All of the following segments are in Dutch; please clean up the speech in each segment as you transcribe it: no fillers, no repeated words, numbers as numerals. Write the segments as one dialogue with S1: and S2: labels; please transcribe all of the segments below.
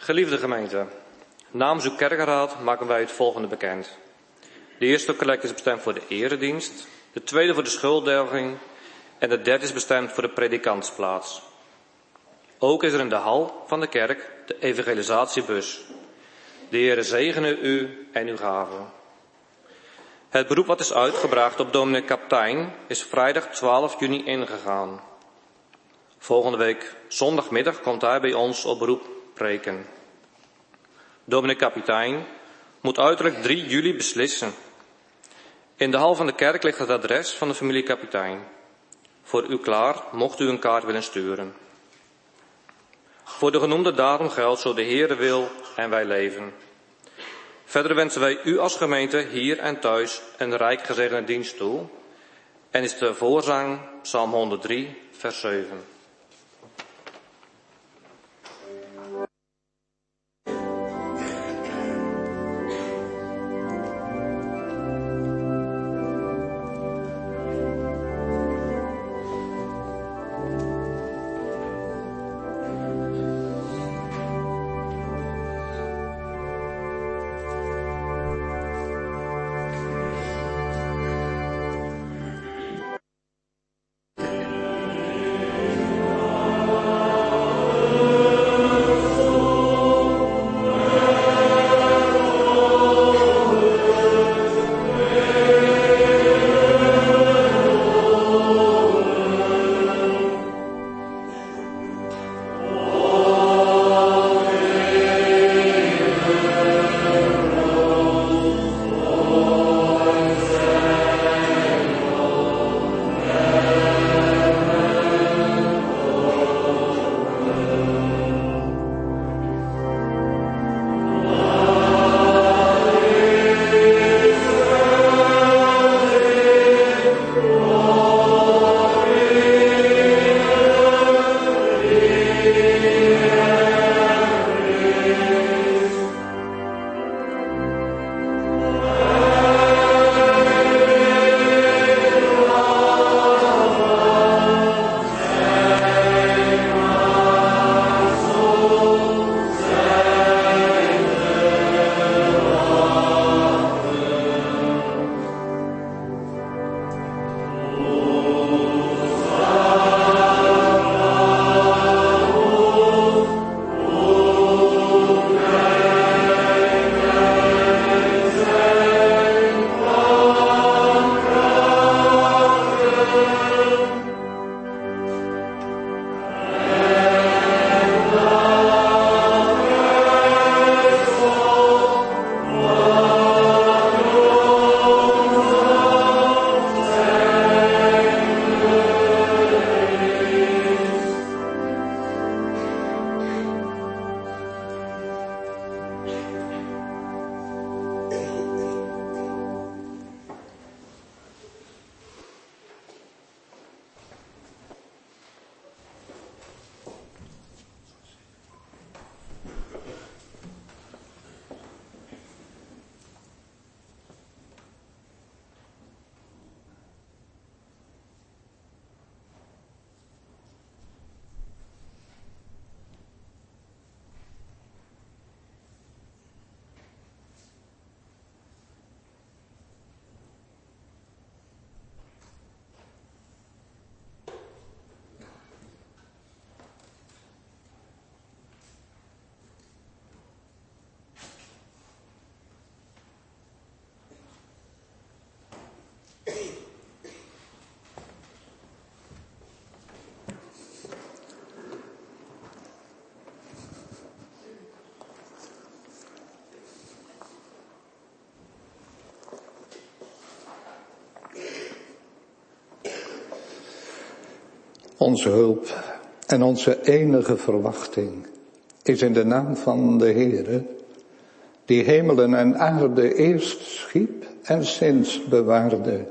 S1: Geliefde gemeente, namens uw kerkenraad maken wij het volgende bekend. De eerste collect is bestemd voor de eredienst, de tweede voor de schulddelging en de derde is bestemd voor de predikantsplaats. Ook is er in de hal van de kerk de evangelisatiebus. De Heere zegene u en uw gaven. Het beroep wat is uitgebracht op dominee Kaptein is vrijdag 12 juni ingegaan. Volgende week zondagmiddag komt hij bij ons op beroep preken. Dominee Kapitein moet uiterlijk 3 juli beslissen. In de hal van de kerk ligt het adres van de familie Kapitein. Voor u klaar, mocht u een kaart willen sturen. Voor de genoemde datum geldt zo de Heere wil en wij leven. Verder wensen wij u als gemeente hier en thuis een rijk gezegende dienst toe. En is de voorzang Psalm 103, vers 7.
S2: Onze hulp en onze enige verwachting is in de naam van de Heere, die hemelen en aarde eerst schiep en sinds bewaarde,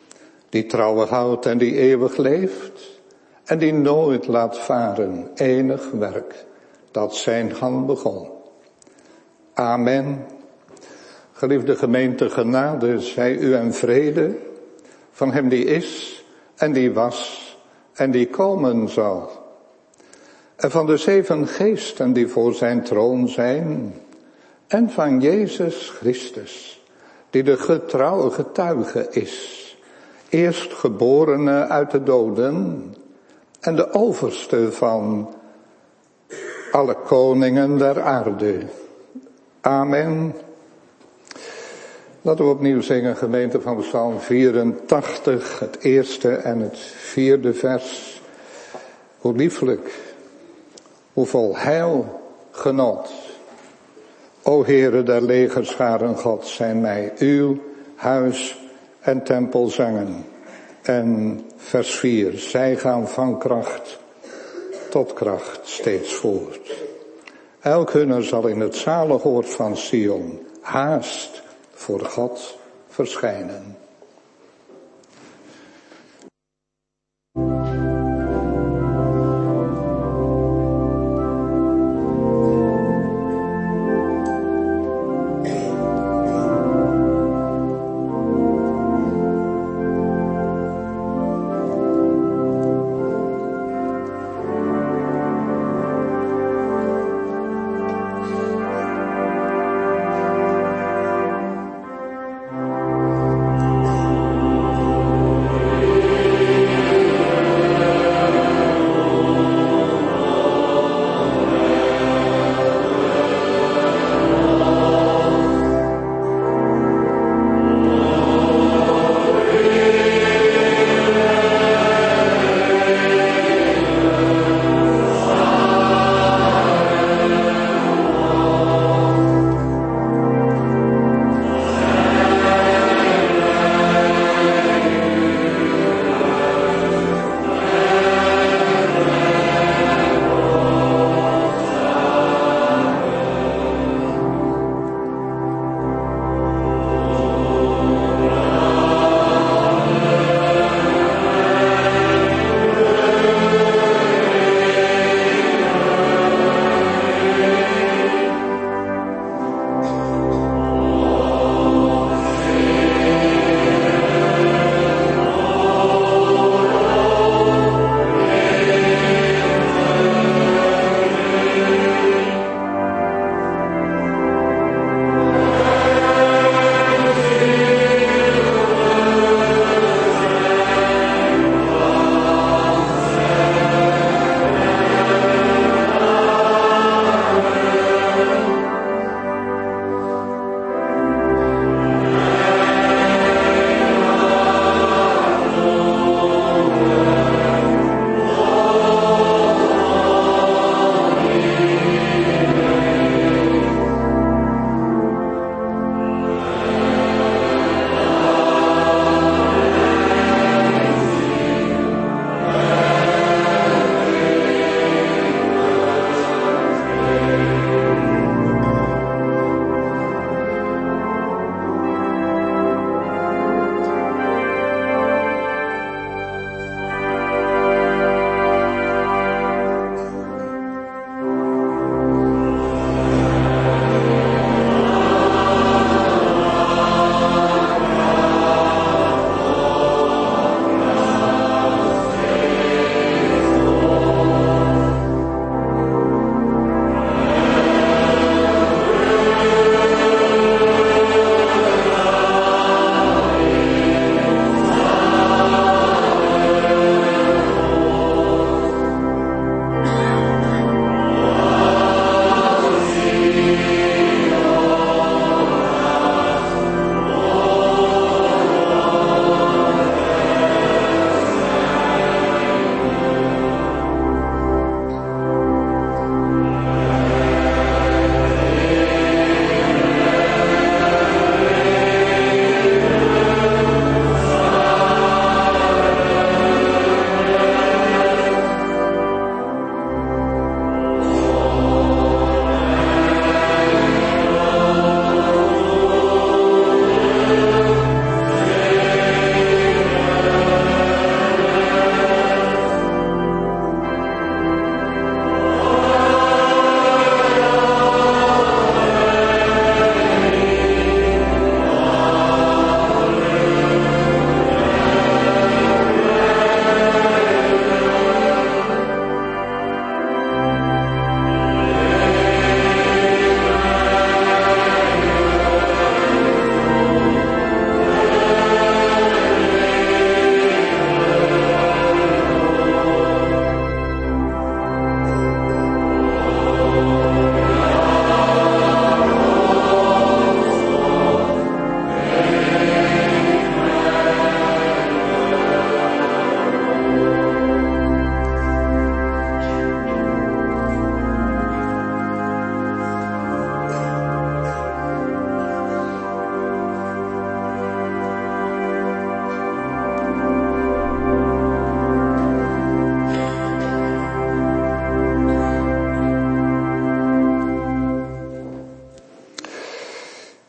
S2: die trouwig houdt en die eeuwig leeft en die nooit laat varen enig werk dat zijn hand begon. Amen. Geliefde gemeente, genade zij u en vrede van hem die is en die was en die komen zal. en van de 7 geesten die voor zijn troon zijn, en van Jezus Christus, die de getrouwe getuige is, eerstgeborene uit de doden en de overste van alle koningen der aarde. Amen. Laten we opnieuw zingen, gemeente, van Psalm 84, het eerste en het 4e vers. Hoe lieflijk, hoe vol heil, genot. O Heere der legerscharen God, zijn mij uw huis en tempel zangen. En vers 4, zij gaan van kracht tot kracht steeds voort. Elk hunner zal in het zalig oord van Sion haast voor God verschijnen.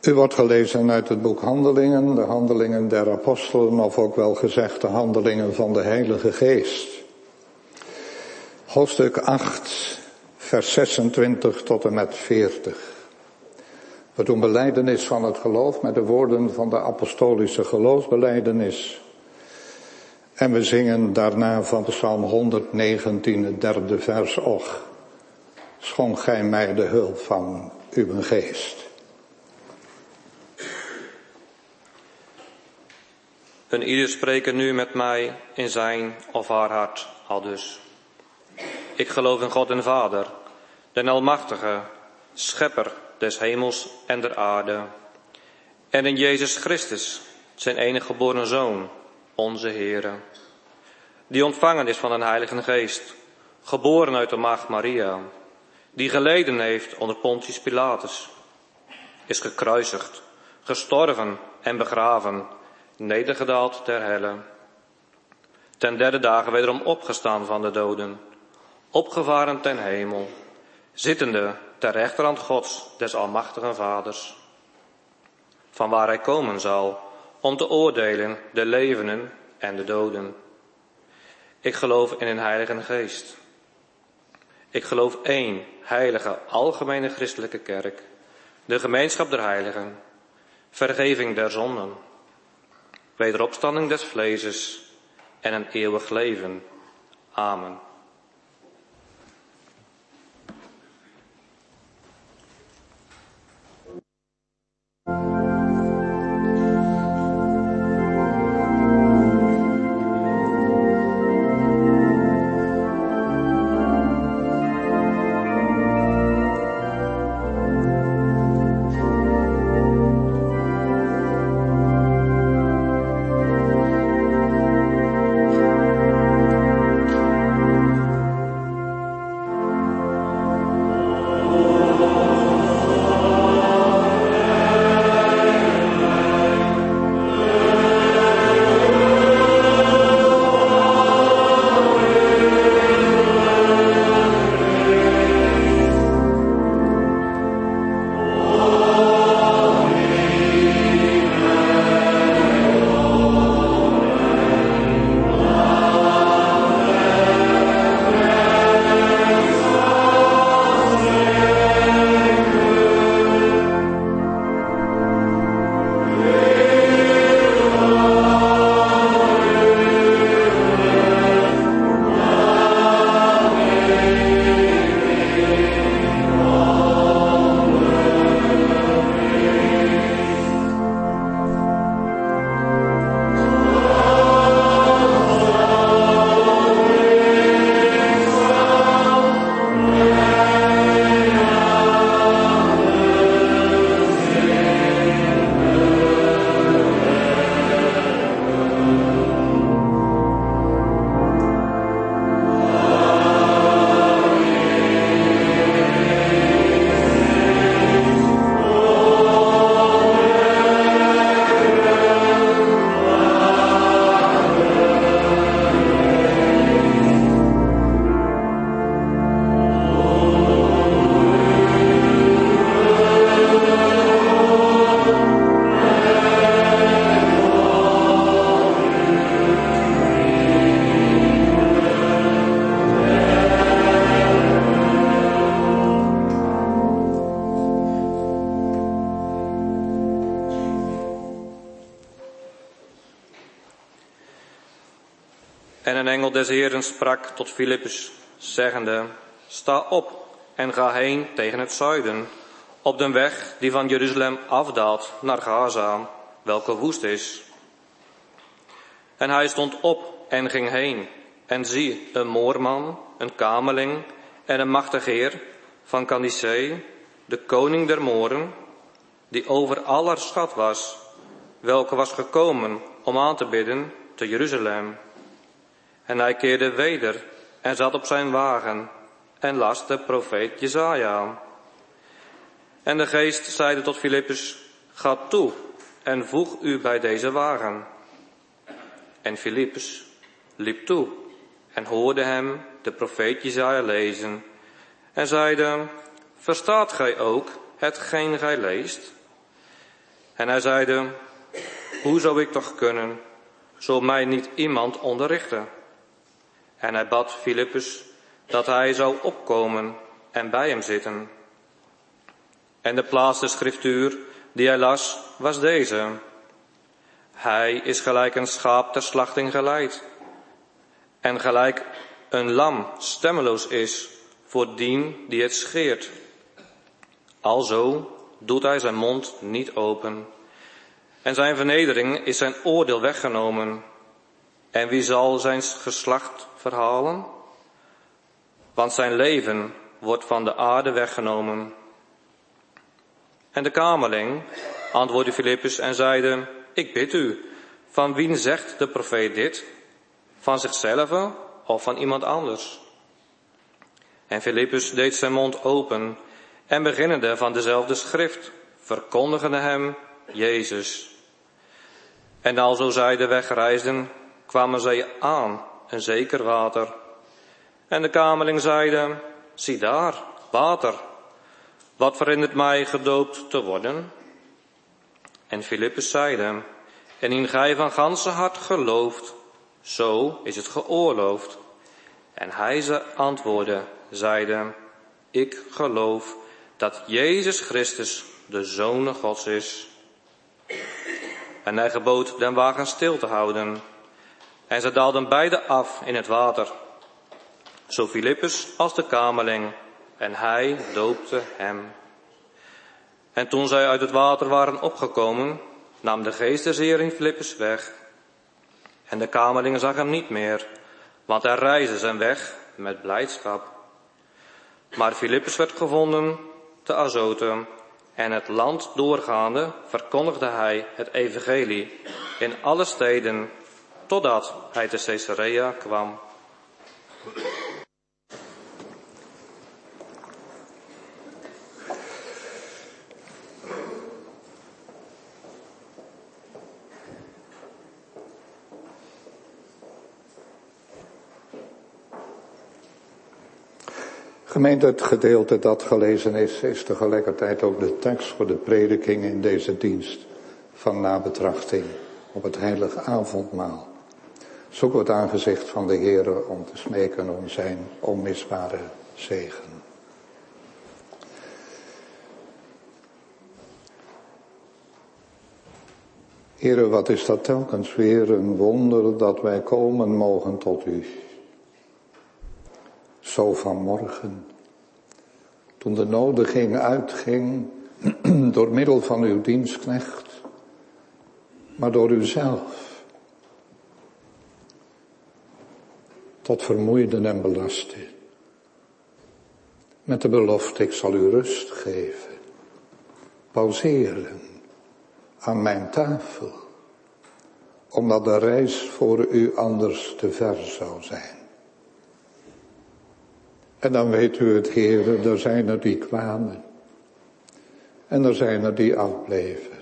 S2: U wordt gelezen uit het boek Handelingen, de Handelingen der Apostelen, of ook wel gezegd de Handelingen van de Heilige Geest. Hoofdstuk 8, vers 26 tot en met 40. We doen belijdenis van het geloof met de woorden van de apostolische geloofsbelijdenis. En we zingen daarna van Psalm 119, het derde vers, Och, schonk gij mij de hulp van uw geest.
S1: En ieder spreken nu met mij in zijn of haar hart, aldus. Ik geloof in God en Vader, den Almachtige, Schepper des hemels en der aarde. En in Jezus Christus, zijn enige geboren Zoon, onze Heere. Die ontvangen is van een Heilige Geest, geboren uit de maagd Maria. Die geleden heeft onder Pontius Pilatus. Is gekruisigd, gestorven en begraven, nedergedaald ter helle. Ten derde dagen wederom opgestaan van de doden, opgevaren ten hemel, zittende ter rechterhand Gods, des almachtigen Vaders. Van waar hij komen zal, om te oordelen de levenden en de doden. Ik geloof in een Heilige Geest. Ik geloof één heilige, algemene christelijke kerk, de gemeenschap der heiligen, vergeving der zonden, wederopstanding des vleeses en een eeuwig leven. Amen. En een engel des Heeren sprak tot Filippus, zeggende, sta op en ga heen tegen het zuiden, op de weg die van Jeruzalem afdaalt naar Gaza, welke woest is. En hij stond op en ging heen, en zie, een moorman, een kameling en een machtig heer van Candace, de koning der Mooren, die over aller schat was, welke was gekomen om aan te bidden te Jeruzalem. En hij keerde weder en zat op zijn wagen en las de profeet Jesaja. En de geest zeide tot Filippus, ga toe en voeg u bij deze wagen. En Filippus liep toe en hoorde hem de profeet Jesaja lezen en zeide, verstaat gij ook hetgeen gij leest? En hij zeide, hoe zou ik toch kunnen, zo mij niet iemand onderrichten? En hij bad Filippus dat hij zou opkomen en bij hem zitten. En de plaats der schriftuur die hij las, was deze. Hij is gelijk een schaap ter slachting geleid. En gelijk een lam stemmeloos is voor dien die het scheert. Alzo doet hij zijn mond niet open. En zijn vernedering is zijn oordeel weggenomen. En wie zal zijn geslacht verhalen? Want zijn leven wordt van de aarde weggenomen. En de kamerling antwoordde Filippus en zeide, ik bid u, van wien zegt de profeet dit? Van zichzelf of van iemand anders? En Filippus deed zijn mond open en beginnende van dezelfde schrift, verkondigende hem Jezus. En alzo zij de weg reisden, kwamen zij aan een zeker water. En de kamerling zeide, zie daar, water. Wat verhindert mij gedoopt te worden? En Filippus zeide, en in gij van ganse hart gelooft, zo is het geoorloofd. En hij antwoordde, zeide, ik geloof dat Jezus Christus de Zoon Gods is. En hij gebood den wagen stil te houden. En zij daalden beide af in het water, zo Filippus als de kamerling, en hij doopte hem. En toen zij uit het water waren opgekomen, nam de geest des Heeren Filippus weg. En de kamerling zag hem niet meer, want hij reisde zijn weg met blijdschap. Maar Filippus werd gevonden te Azote, en het land doorgaande verkondigde hij het evangelie in alle steden, totdat hij te Caesarea kwam.
S2: Gemeente, het gedeelte dat gelezen is tegelijkertijd ook de tekst voor de prediking in deze dienst van nabetrachting op het heilige avondmaal. Zoeken we het aangezicht van de Heere om te smeken om zijn onmisbare zegen. Heere, wat is dat telkens weer een wonder dat wij komen mogen tot u. Zo vanmorgen, toen de nodiging uitging door middel van uw dienstknecht, maar door uzelf, tot vermoeiden en belasten, met de belofte, ik zal u rust geven, pauzeren aan mijn tafel, omdat de reis voor u anders te ver zou zijn. En dan weet u het, Heere, er zijn er die kwamen. En er zijn er die afbleven.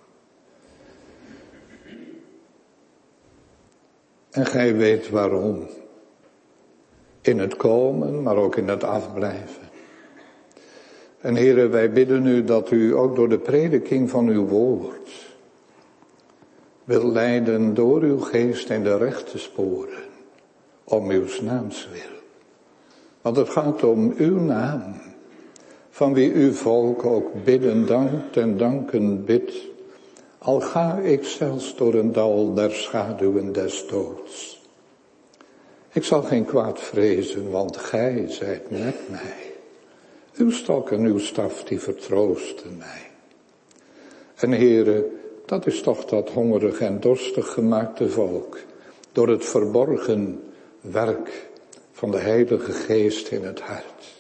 S2: En gij weet waarom. In het komen, maar ook in het afblijven. En Heere, wij bidden u dat u ook door de prediking van uw woord wil leiden door uw geest in de rechte sporen, om uw naams wil. Want het gaat om uw naam, van wie uw volk ook bidden dankt en danken bidt. Al ga ik zelfs door een dal der schaduwen des doods. Ik zal geen kwaad vrezen, want gij zijt met mij. Uw stok en uw staf die vertroosten mij. En Heere, dat is toch dat hongerig en dorstig gemaakte volk, door het verborgen werk van de Heilige Geest in het hart.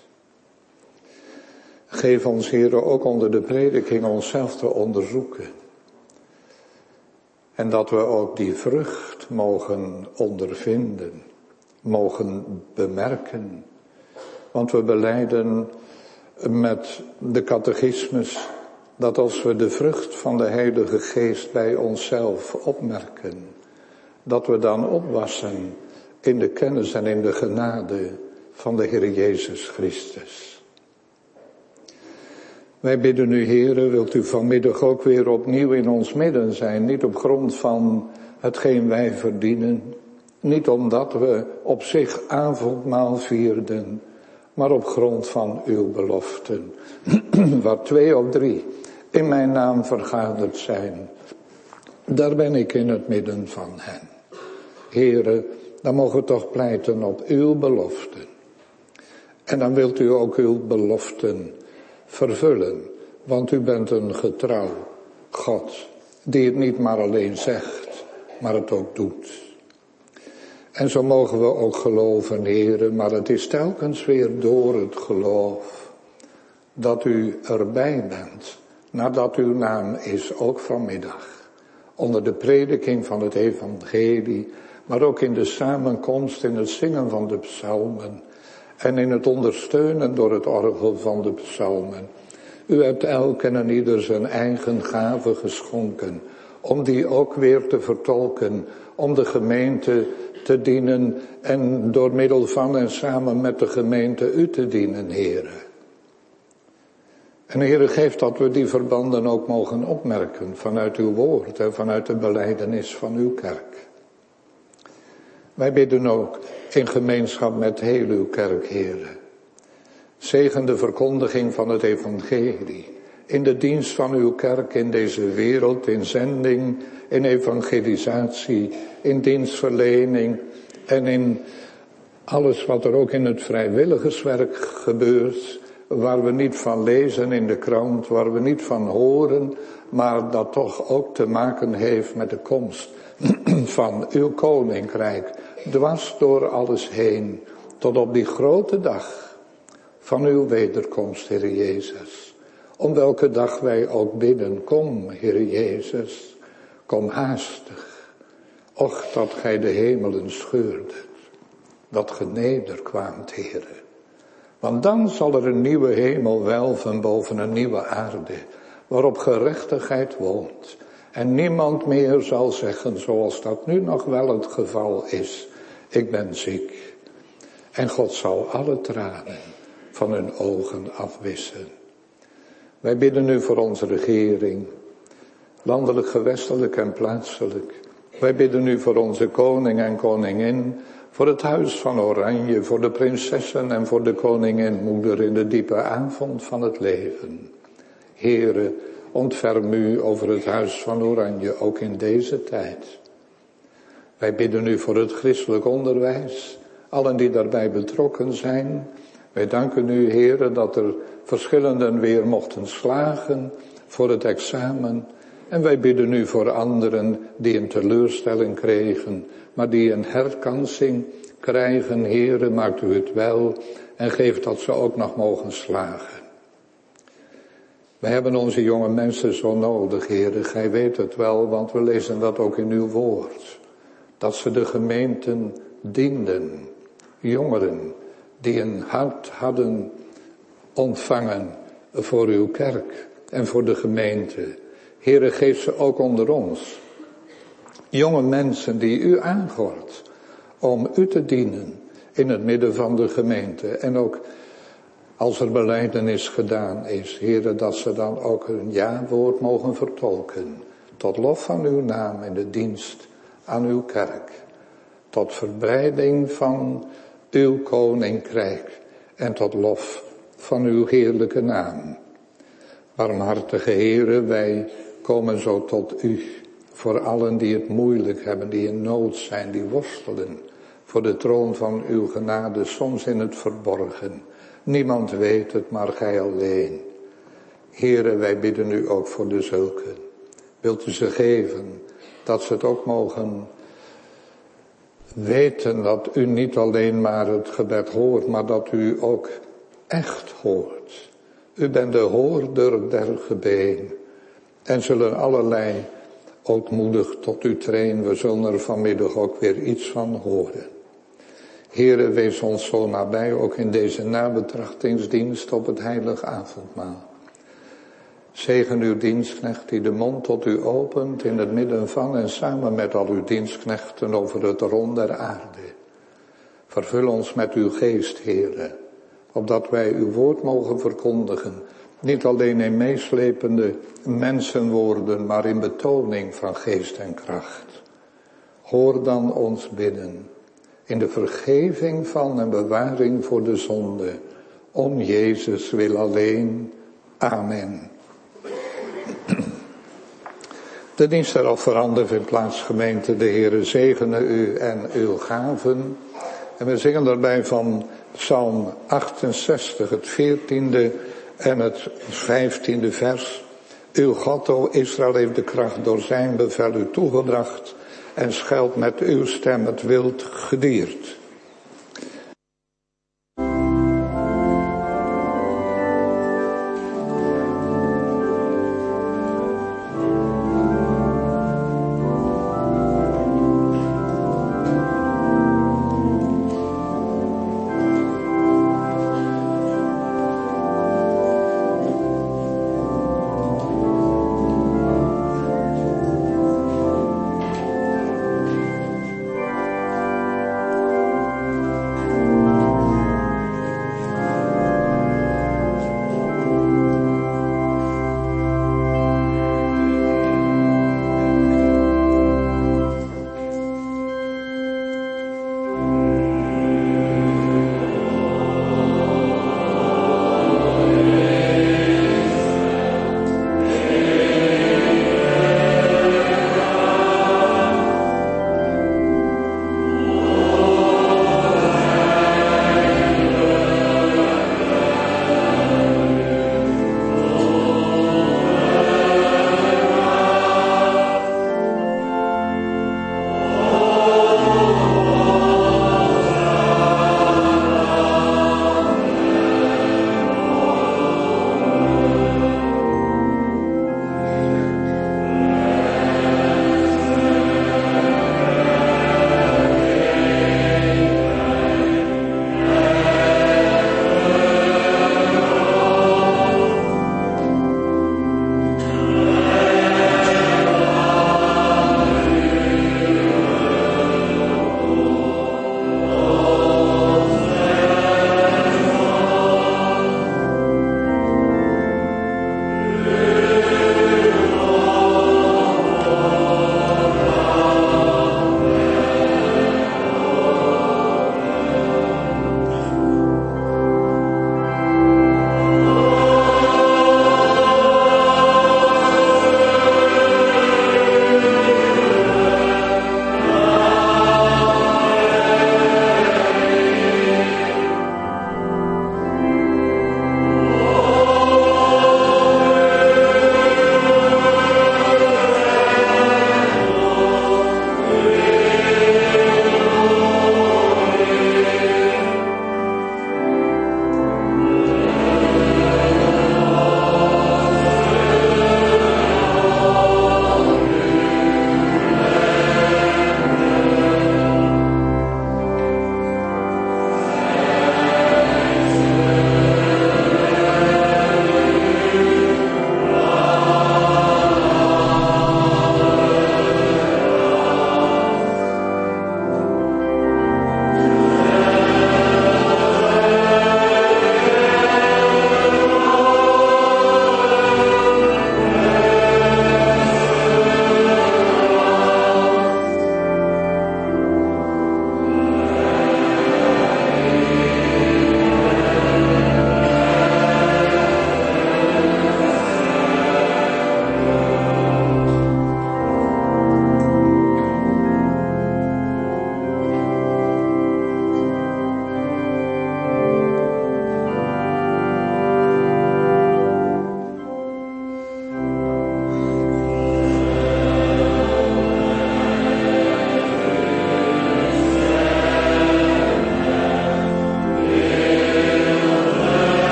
S2: Geef ons, Heere, ook onder de prediking onszelf te onderzoeken. En dat we ook die vrucht mogen ondervinden, mogen bemerken. Want we belijden met de catechismus dat als we de vrucht van de Heilige Geest bij onszelf opmerken, dat we dan opwassen in de kennis en in de genade van de Heer Jezus Christus. Wij bidden u, Heere, wilt u vanmiddag ook weer opnieuw in ons midden zijn. Niet op grond van hetgeen wij verdienen. Niet omdat we op zich avondmaal vierden. Maar op grond van uw beloften. Waar 2 of 3 in mijn naam vergaderd zijn. Daar ben ik in het midden van hen. Heere, dan mogen we toch pleiten op uw beloften. En dan wilt u ook uw beloften vervullen. Want u bent een getrouw God. Die het niet maar alleen zegt, maar het ook doet. En zo mogen we ook geloven, Heere. Maar het is telkens weer door het geloof. Dat u erbij bent. Nadat uw naam is, ook vanmiddag. Onder de prediking van het evangelie. Maar ook in de samenkomst, in het zingen van de psalmen. En in het ondersteunen door het orgel van de psalmen. U hebt elk en ieder zijn eigen gave geschonken. Om die ook weer te vertolken. Om de gemeente te dienen. En door middel van en samen met de gemeente u te dienen, Heere. En Heere, geef dat we die verbanden ook mogen opmerken. Vanuit uw woord en vanuit de belijdenis van uw kerk. Wij bidden ook in gemeenschap met heel uw kerk, Heere. Zegen de verkondiging van het evangelie. In de dienst van uw kerk in deze wereld, in zending, in evangelisatie, in dienstverlening en in alles wat er ook in het vrijwilligerswerk gebeurt. Waar we niet van lezen in de krant, waar we niet van horen, maar dat toch ook te maken heeft met de komst van uw koninkrijk. Dwars door alles heen, tot op die grote dag van uw wederkomst, Heer Jezus. Om welke dag wij ook bidden, kom, Heer Jezus, kom haastig. Och, dat gij de hemelen scheurdet, dat ge nederkwaamt, Heere. Want dan zal er een nieuwe hemel welven boven een nieuwe aarde, waarop gerechtigheid woont. En niemand meer zal zeggen, zoals dat nu nog wel het geval is, ik ben ziek. En God zal alle tranen van hun ogen afwissen. Wij bidden nu voor onze regering, landelijk, gewestelijk en plaatselijk. Wij bidden nu voor onze koning en koningin, voor het huis van Oranje, voor de prinsessen en voor de koningin moeder in de diepe avond van het leven. Heere, ontferm u over het huis van Oranje, ook in deze tijd. Wij bidden u voor het christelijk onderwijs, allen die daarbij betrokken zijn. Wij danken u, Heere, dat er verschillenden weer mochten slagen voor het examen. En wij bidden u voor anderen die een teleurstelling kregen, maar die een herkansing krijgen. Heere, maakt u het wel en geeft dat ze ook nog mogen slagen. Wij hebben onze jonge mensen zo nodig, Heere. Gij weet het wel, want we lezen dat ook in uw woord. Dat ze de gemeenten dienden. Jongeren die een hart hadden ontvangen voor uw kerk en voor de gemeente. Heere, geef ze ook onder ons. Jonge mensen die u aangort om u te dienen in het midden van de gemeente. En ook als er belijdenis gedaan is, Heere, dat ze dan ook een ja-woord mogen vertolken. Tot lof van uw naam in de dienst aan uw kerk. Tot verbreiding van uw koninkrijk en tot lof van uw heerlijke naam. Barmhartige Heere, wij komen zo tot u. Voor allen die het moeilijk hebben, die in nood zijn, die worstelen. Voor de troon van uw genade, soms in het verborgen. Niemand weet het, maar gij alleen. Heere, wij bidden u ook voor de zulken. Wilt u ze geven, dat ze het ook mogen weten dat u niet alleen maar het gebed hoort, maar dat u ook echt hoort. U bent de hoorder der gebeden. En zullen allerlei ootmoedig tot u trainen. We zullen er vanmiddag ook weer iets van horen. Heere, wees ons zo nabij, ook in deze nabetrachtingsdienst op het heilige avondmaal. Zegen uw dienstknecht die de mond tot u opent in het midden van en samen met al uw dienstknechten over het rond der aarde. Vervul ons met uw geest, Heere, opdat wij uw woord mogen verkondigen Niet alleen in meeslepende mensenwoorden, maar in betoning van geest en kracht. Hoor dan ons bidden. In de vergeving van en bewaring voor de zonde. Om Jezus wil alleen. Amen. De dienst er al veranderd vindt plaats, gemeente. De Heere zegene u en uw gaven. En we zingen daarbij van Psalm 68, het 14e en het 15e vers. Uw God, o Israël, heeft de kracht door zijn bevel u toegebracht en schuilt met uw stem het wild gediert.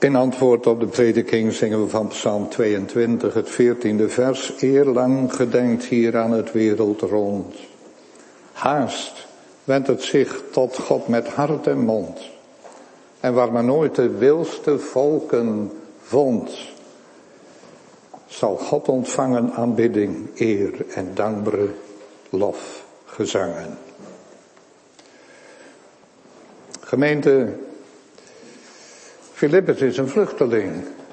S2: In antwoord op de prediking zingen we van Psalm 22, het 14e vers. Eerlang gedenkt hier aan het wereldrond. Haast wendt het zich tot God met hart en mond. En waar men nooit de wilste volken vond, zal God ontvangen aanbidding, eer en dankbare lofgezangen. Gemeente, Filippus is een vluchteling.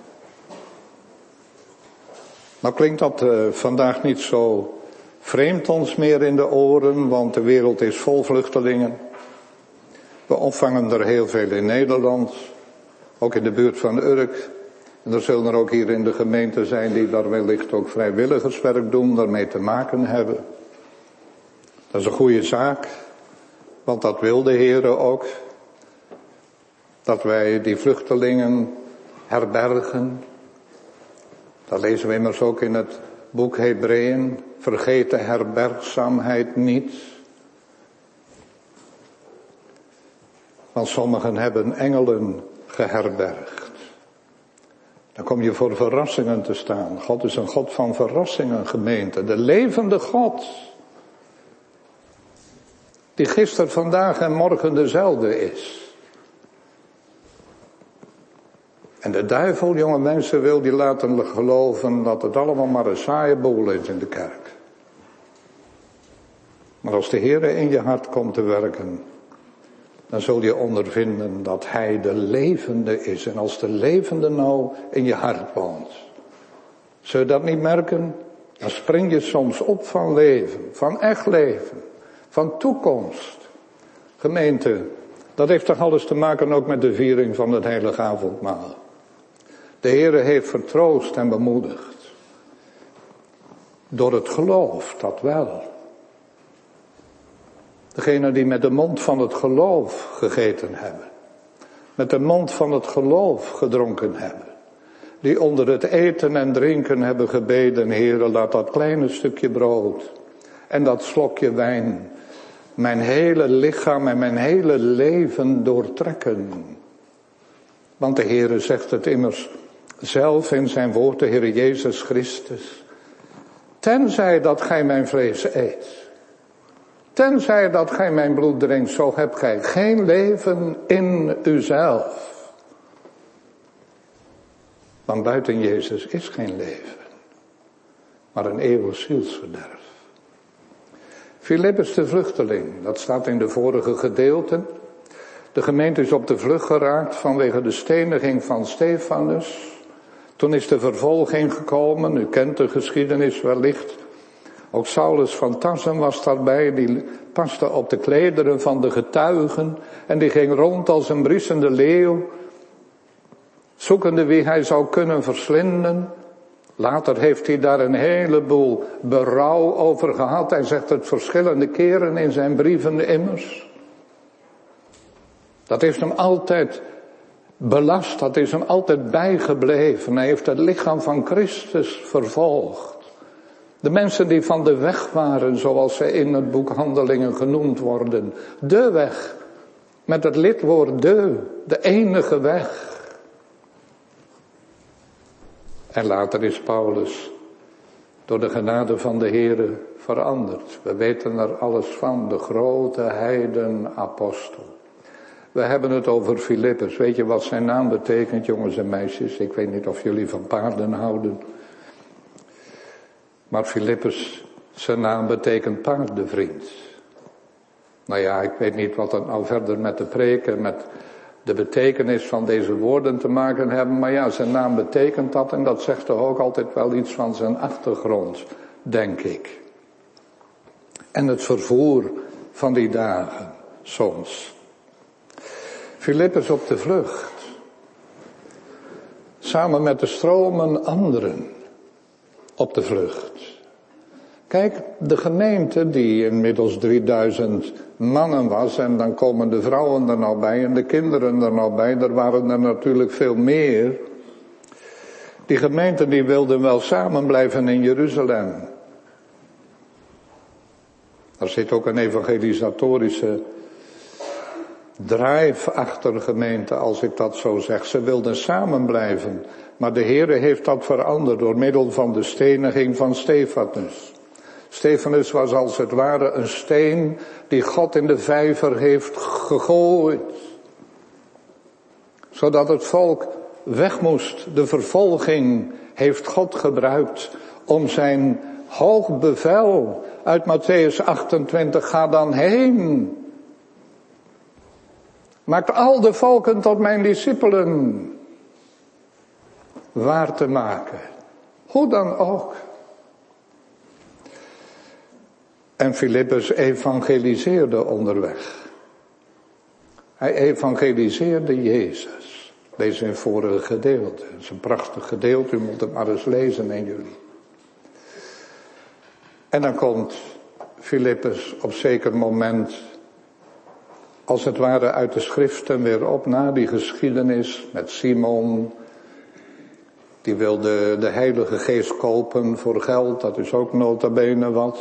S2: Nou klinkt dat vandaag niet zo vreemd ons meer in de oren, want de wereld is vol vluchtelingen. We ontvangen er heel veel in Nederland, ook in de buurt van Urk. En er zullen er ook hier in de gemeente zijn die daar wellicht ook vrijwilligerswerk doen, daarmee te maken hebben. Dat is een goede zaak, want dat wil de Heere ook. Dat wij die vluchtelingen herbergen. Dat lezen we immers ook in het boek Hebreeën. Vergeet de herbergzaamheid niet. Want sommigen hebben engelen geherbergd. Dan kom je voor verrassingen te staan. God is een God van verrassingen, gemeente. De levende God. Die gisteren, vandaag en morgen dezelfde is. En de duivel, jonge mensen, wil die laten geloven dat het allemaal maar een saaie boel is in de kerk. Maar als de Heere in je hart komt te werken, dan zul je ondervinden dat Hij de levende is. En als de levende nou in je hart woont, zul je dat niet merken? Dan spring je soms op van leven, van echt leven, van toekomst. Gemeente, dat heeft toch alles te maken ook met de viering van het heilige avondmaal. De Heere heeft vertroost en bemoedigd. Door het geloof, dat wel. Degenen die met de mond van het geloof gegeten hebben. Met de mond van het geloof gedronken hebben. Die onder het eten en drinken hebben gebeden. Heere, laat dat kleine stukje brood en dat slokje wijn mijn hele lichaam en mijn hele leven doortrekken. Want de Heere zegt het immers zelf in zijn woord, de Heer Jezus Christus. Tenzij dat gij mijn vlees eet. Tenzij dat gij mijn bloed drinkt, zo hebt gij geen leven in uzelf. Want buiten Jezus is geen leven, maar een eeuwig zielsverderf. Filippus de vluchteling, dat staat in de vorige gedeelten. De gemeente is op de vlucht geraakt vanwege de steniging van Stefanus. Toen is de vervolging gekomen, u kent de geschiedenis wellicht. Ook Saulus van Tarsen was daarbij, die paste op de klederen van de getuigen. En die ging rond als een briesende leeuw, zoekende wie hij zou kunnen verslinden. Later heeft hij daar een heleboel berouw over gehad. Hij zegt het verschillende keren in zijn brieven immers. Dat heeft hem altijd belast, dat is hem altijd bijgebleven. Hij heeft het lichaam van Christus vervolgd. De mensen die van de weg waren, zoals ze in het boek Handelingen genoemd worden. De weg, met het lidwoord de enige weg. En later is Paulus door de genade van de Heere veranderd. We weten er alles van, de grote heidenapostel. We hebben het over Filippus. Weet je wat zijn naam betekent, jongens en meisjes? Ik weet niet of jullie van paarden houden. Maar Filippus, zijn naam betekent paardenvriend. Nou ja, ik weet niet wat dat nou verder met de preken, met de betekenis van deze woorden te maken hebben. Maar ja, zijn naam betekent dat en dat zegt toch ook altijd wel iets van zijn achtergrond, denk ik. En het vervoer van die dagen, soms. Filippus op de vlucht. Samen met de stromen anderen op de vlucht. Kijk, de gemeente die inmiddels 3000 mannen was en dan komen de vrouwen er nou bij en de kinderen er nou bij, er waren er natuurlijk veel meer. Die gemeente die wilden wel samen blijven in Jeruzalem. Er zit ook een evangelisatorische drive achter gemeente, als ik dat zo zeg. Ze wilden samen blijven. Maar de Heere heeft dat veranderd door middel van de steniging van Stefanus. Stefanus was als het ware een steen die God in de vijver heeft gegooid. Zodat het volk weg moest. De vervolging heeft God gebruikt om zijn hoog bevel uit Mattheüs 28, ga dan heen. Maakt al de volken tot mijn discipelen. Waar te maken. Hoe dan ook. En Filippus evangeliseerde onderweg. Hij evangeliseerde Jezus. Lees in vorige gedeelte. Het is een prachtig gedeelte, u moet het maar eens lezen in jullie. En dan komt Filippus op zeker moment, als het ware uit de schriften weer op, na die geschiedenis met Simon. Die wilde de Heilige Geest kopen voor geld, dat is ook nota bene wat.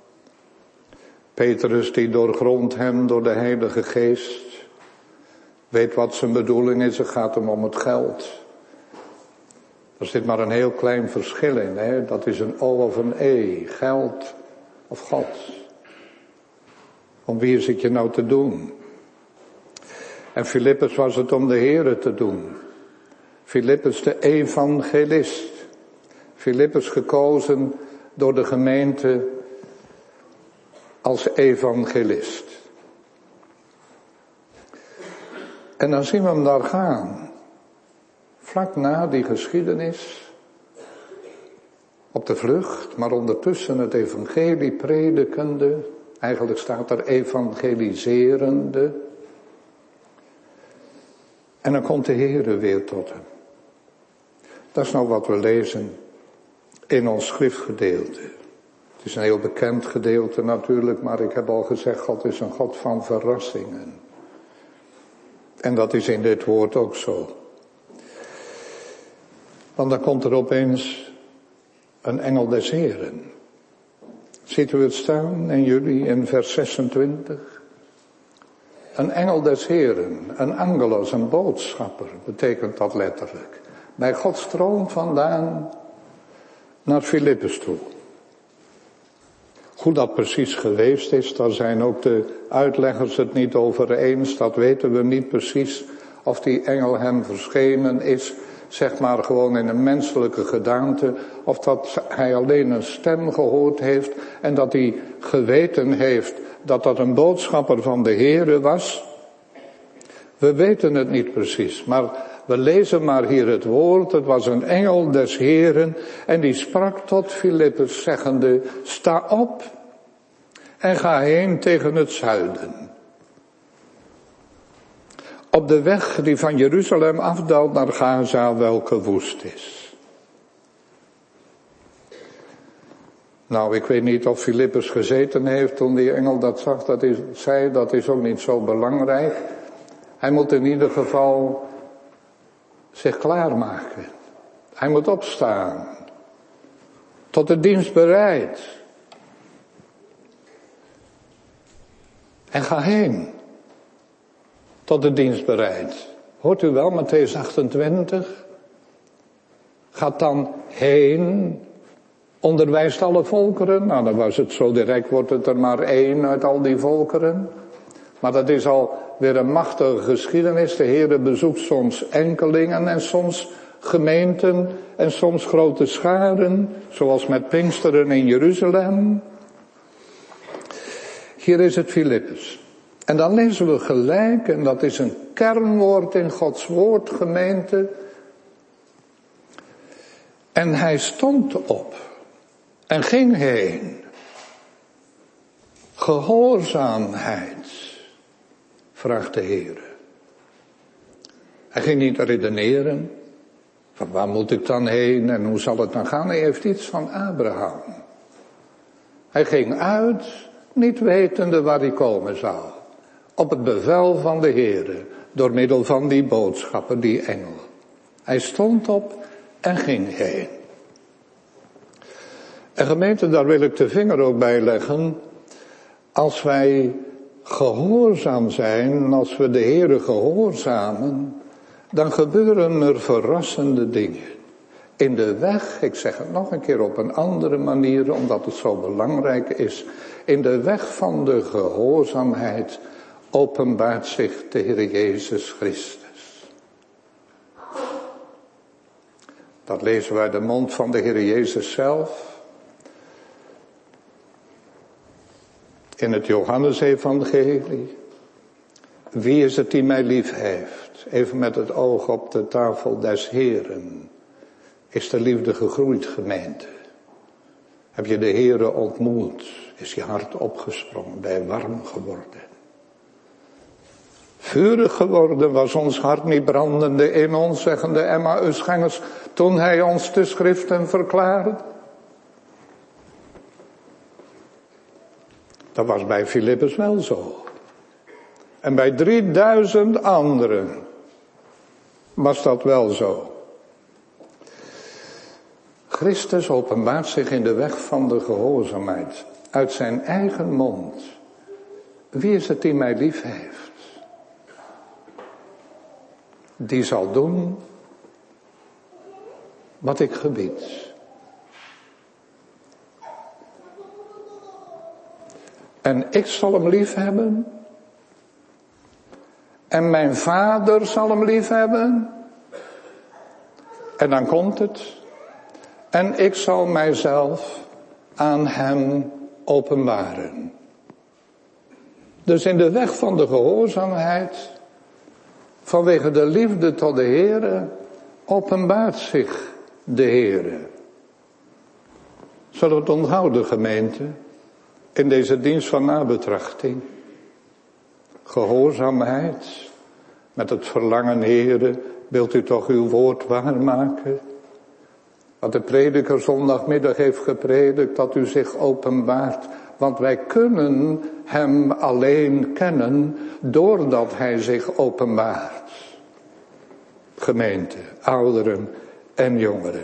S2: Petrus die doorgrondt hem door de Heilige Geest. Weet wat zijn bedoeling is, het gaat hem om het geld. Er zit maar een heel klein verschil in, hè? Dat is een O of een E, geld of God. Om wie is het je nou te doen? En Filippus was het om de Heere te doen. Filippus de evangelist. Filippus gekozen door de gemeente als evangelist. En dan zien we hem daar gaan. Vlak na die geschiedenis. Op de vlucht, maar ondertussen het evangelie predikende. Eigenlijk staat er evangeliserende. En dan komt de Heere weer tot hem. Dat is nou wat we lezen in ons schriftgedeelte. Het is een heel bekend gedeelte natuurlijk, maar ik heb al gezegd, God is een God van verrassingen. En dat is in dit woord ook zo. Want dan komt er opeens een engel des Heren. Ziet u het staan in jullie in vers 26? Een engel des Heren, een angelos, een boodschapper, betekent dat letterlijk. Bij God stroomt vandaan naar Filippus toe. Hoe dat precies geweest is, daar zijn ook de uitleggers het niet over eens. Dat weten we niet precies of die engel hem verschenen is, zeg maar gewoon in een menselijke gedaante. Of dat hij alleen een stem gehoord heeft en dat hij geweten heeft dat dat een boodschapper van de Heere was. We weten het niet precies, maar we lezen maar hier het woord. Het was een engel des Heeren en die sprak tot Filippus zeggende, sta op en ga heen tegen het zuiden. Op de weg die van Jeruzalem afdaalt naar Gaza, welke woest is. Nou, ik weet niet of Filippus gezeten heeft toen die engel dat zag, dat is ook niet zo belangrijk. Hij moet in ieder geval zich klaarmaken. Hij moet opstaan. Tot de dienst bereid. En ga heen. Tot de dienst bereid. Hoort u wel, Mattheüs 28. Gaat dan heen. Onderwijst alle volkeren. Nou, dan was het zo direct, wordt het er maar één uit al die volkeren. Maar dat is al weer een machtige geschiedenis. De Heere bezoekt soms enkelingen en soms gemeenten en soms grote scharen. Zoals met Pinksteren in Jeruzalem. Hier is het Filippus. En dan lezen we gelijk, en dat is een kernwoord in Gods woord, gemeente. En hij stond op en ging heen. Gehoorzaamheid, vraagt de Heer. Hij ging niet redeneren. Van waar moet ik dan heen en hoe zal het dan gaan? Hij heeft iets van Abraham. Hij ging uit, niet wetende waar hij komen zou. Op het bevel van de Heer, door middel van die boodschapper, die engel. Hij stond op en ging heen. En gemeente, daar wil ik de vinger ook bij leggen. Als wij gehoorzaam zijn, als we de Heere gehoorzamen, dan gebeuren er verrassende dingen. In de weg, ik zeg het nog een keer op een andere manier, omdat het zo belangrijk is. In de weg van de gehoorzaamheid openbaart zich de Heer Jezus Christus. Dat lezen wij uit de mond van de Heer Jezus zelf. In het Johannesevangelie. Wie is het die mij lief heeft? Even met het oog op de tafel des Heeren. Is de liefde gegroeid, gemeente? Heb je de Heere ontmoet? Is je hart opgesprongen? Ben je warm geworden? Vurig geworden was ons hart niet brandende in ons, zeggen de Emmausgangers, toen hij ons de schriften verklaarde? Dat was bij Filippus wel zo. En bij 3000 anderen was dat wel zo. Christus openbaart zich in de weg van de gehoorzaamheid. Uit zijn eigen mond. Wie is het die mij lief heeft? Die zal doen wat ik gebied. En ik zal hem lief hebben. En mijn Vader zal hem lief hebben. En dan komt het. En ik zal mijzelf aan hem openbaren. Dus in de weg van de gehoorzaamheid, vanwege de liefde tot de Heere, openbaart zich de Heere. Zullen we het onthouden, gemeente, in deze dienst van nabetrachting? Gehoorzaamheid, met het verlangen, Heere, wilt u toch uw woord waarmaken? Wat de prediker zondagmiddag heeft gepredikt, dat u zich openbaart. Want wij kunnen hem alleen kennen doordat hij zich openbaart. Gemeente, ouderen en jongeren.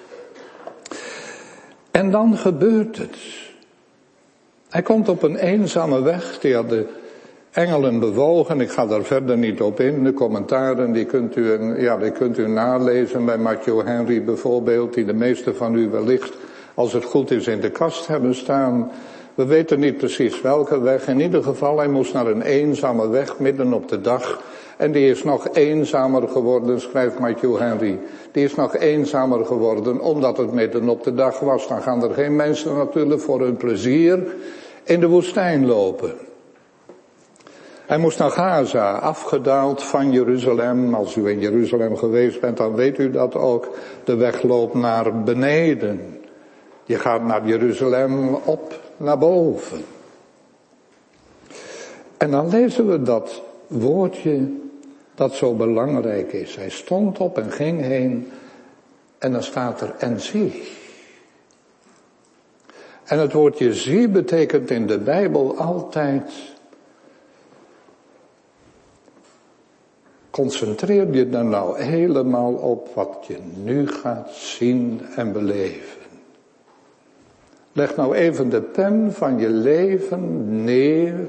S2: En dan gebeurt het. Hij komt op een eenzame weg, die had de engelen bewogen. Ik ga daar verder niet op in. De commentaren die kunt u nalezen bij Matthew Henry bijvoorbeeld, die de meeste van u wellicht, als het goed is, in de kast hebben staan. We weten niet precies welke weg. In ieder geval, hij moest naar een eenzame weg midden op de dag. En die is nog eenzamer geworden, schrijft Matthew Henry. Die is nog eenzamer geworden omdat het midden op de dag was. Dan gaan er geen mensen natuurlijk voor hun plezier in de woestijn lopen. Hij moest naar Gaza, afgedaald van Jeruzalem. Als u in Jeruzalem geweest bent, dan weet u dat ook. De weg loopt naar beneden. Je gaat naar Jeruzalem op naar boven. En dan lezen we dat woordje dat zo belangrijk is. Hij stond op en ging heen. En dan staat er en zie. En het woordje zie betekent in de Bijbel altijd: concentreer je er nou helemaal op wat je nu gaat zien en beleven. Leg nou even de pen van je leven neer.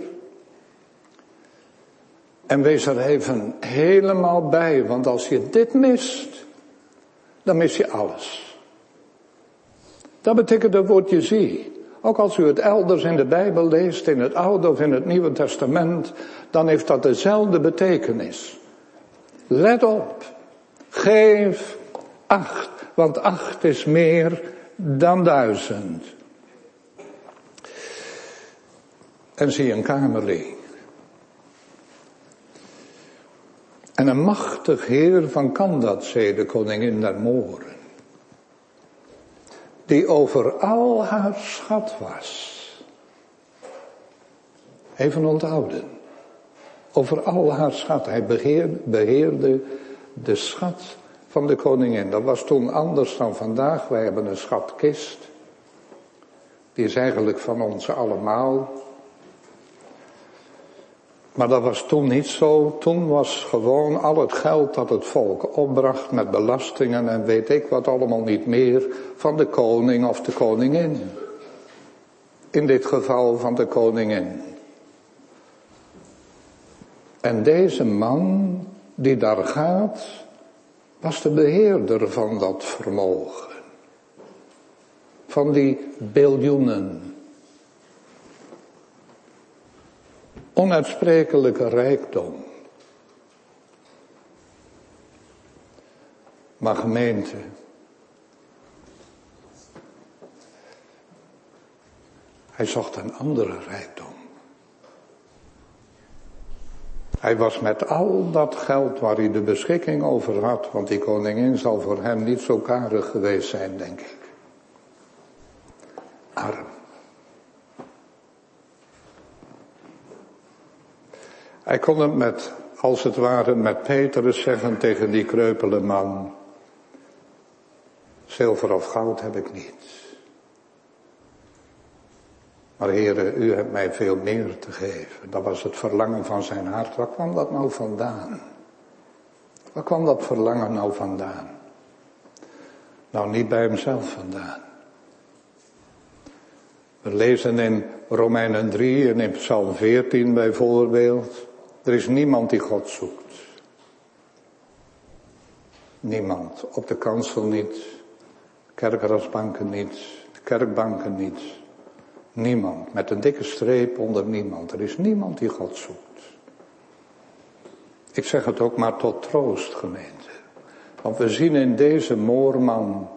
S2: En wees er even helemaal bij, want als je dit mist, dan mis je alles. Dat betekent het woordje zie. Ook als u het elders in de Bijbel leest, in het Oude of in het Nieuwe Testament, dan heeft dat dezelfde betekenis. Let op, geef acht, want 8 is meer dan 1000. En zie een kamerling. En een machtig heer van Candace, de koningin der Moren. Die over al haar schat was. Even onthouden. Over al haar schat. Hij beheerde de schat van de koningin. Dat was toen anders dan vandaag. Wij hebben een schatkist. Die is eigenlijk van ons allemaal. Maar dat was toen niet zo. Toen was gewoon al het geld dat het volk opbracht met belastingen en weet ik wat allemaal niet meer van de koning of de koningin. In dit geval van de koningin. En deze man die daar gaat, was de beheerder van dat vermogen. Van die biljoenen. Onuitsprekelijke rijkdom. Maar gemeente, hij zocht een andere rijkdom. Hij was met al dat geld waar hij de beschikking over had, want die koningin zal voor hem niet zo karig geweest zijn, denk ik. Arm. Hij kon het met, als het ware, met Petrus zeggen tegen die kreupele man: zilver of goud heb ik niet. Maar Heere, u hebt mij veel meer te geven. Dat was het verlangen van zijn hart. Waar kwam dat nou vandaan? Waar kwam dat verlangen nou vandaan? Nou, niet bij hemzelf vandaan. We lezen in Romeinen 3 en in Psalm 14 bijvoorbeeld. Er is niemand die God zoekt. Niemand. Op de kansel niet. Kerkrasbanken niet. De kerkbanken niet. Niemand. Met een dikke streep onder niemand. Er is niemand die God zoekt. Ik zeg het ook maar tot troost, gemeente. Want we zien in deze moorman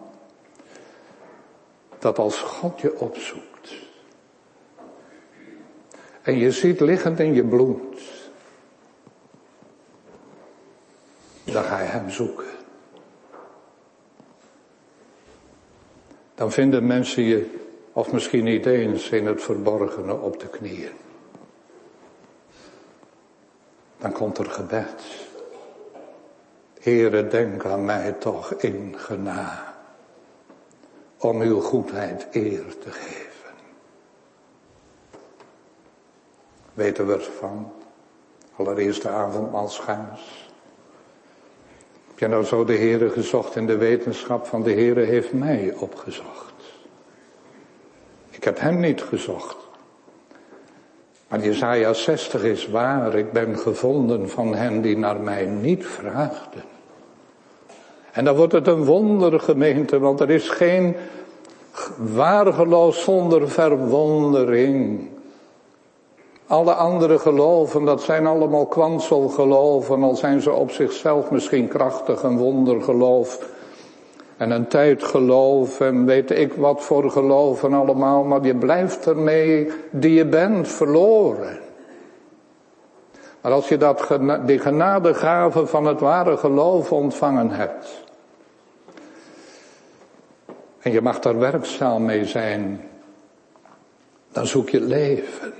S2: dat als God je opzoekt. En je ziet liggend in je bloed. Dan ga je hem zoeken. Dan vinden mensen je, of misschien niet eens, in het verborgene op de knieën. Dan komt er gebed. Heere, denk aan mij toch in genade. Om uw goedheid eer te geven. Weten we ervan? Allereerst de avondmaalschaars. Heb je nou zo de Heere gezocht in de wetenschap van de Heere heeft mij opgezocht. Ik heb hem niet gezocht. Maar Jesaja 60 is waar. Ik ben gevonden van hen die naar mij niet vraagden. En dan wordt het een wonder, gemeente, want er is geen waar geloof zonder verwondering. Alle andere geloven, dat zijn allemaal kwanselgeloven, al zijn ze op zichzelf misschien krachtig, een wondergeloof. En een tijdgeloof en weet ik wat voor geloven allemaal, maar je blijft ermee die je bent verloren. Maar als je die genadegave van het ware geloof ontvangen hebt. En je mag daar werkzaam mee zijn. Dan zoek je het leven.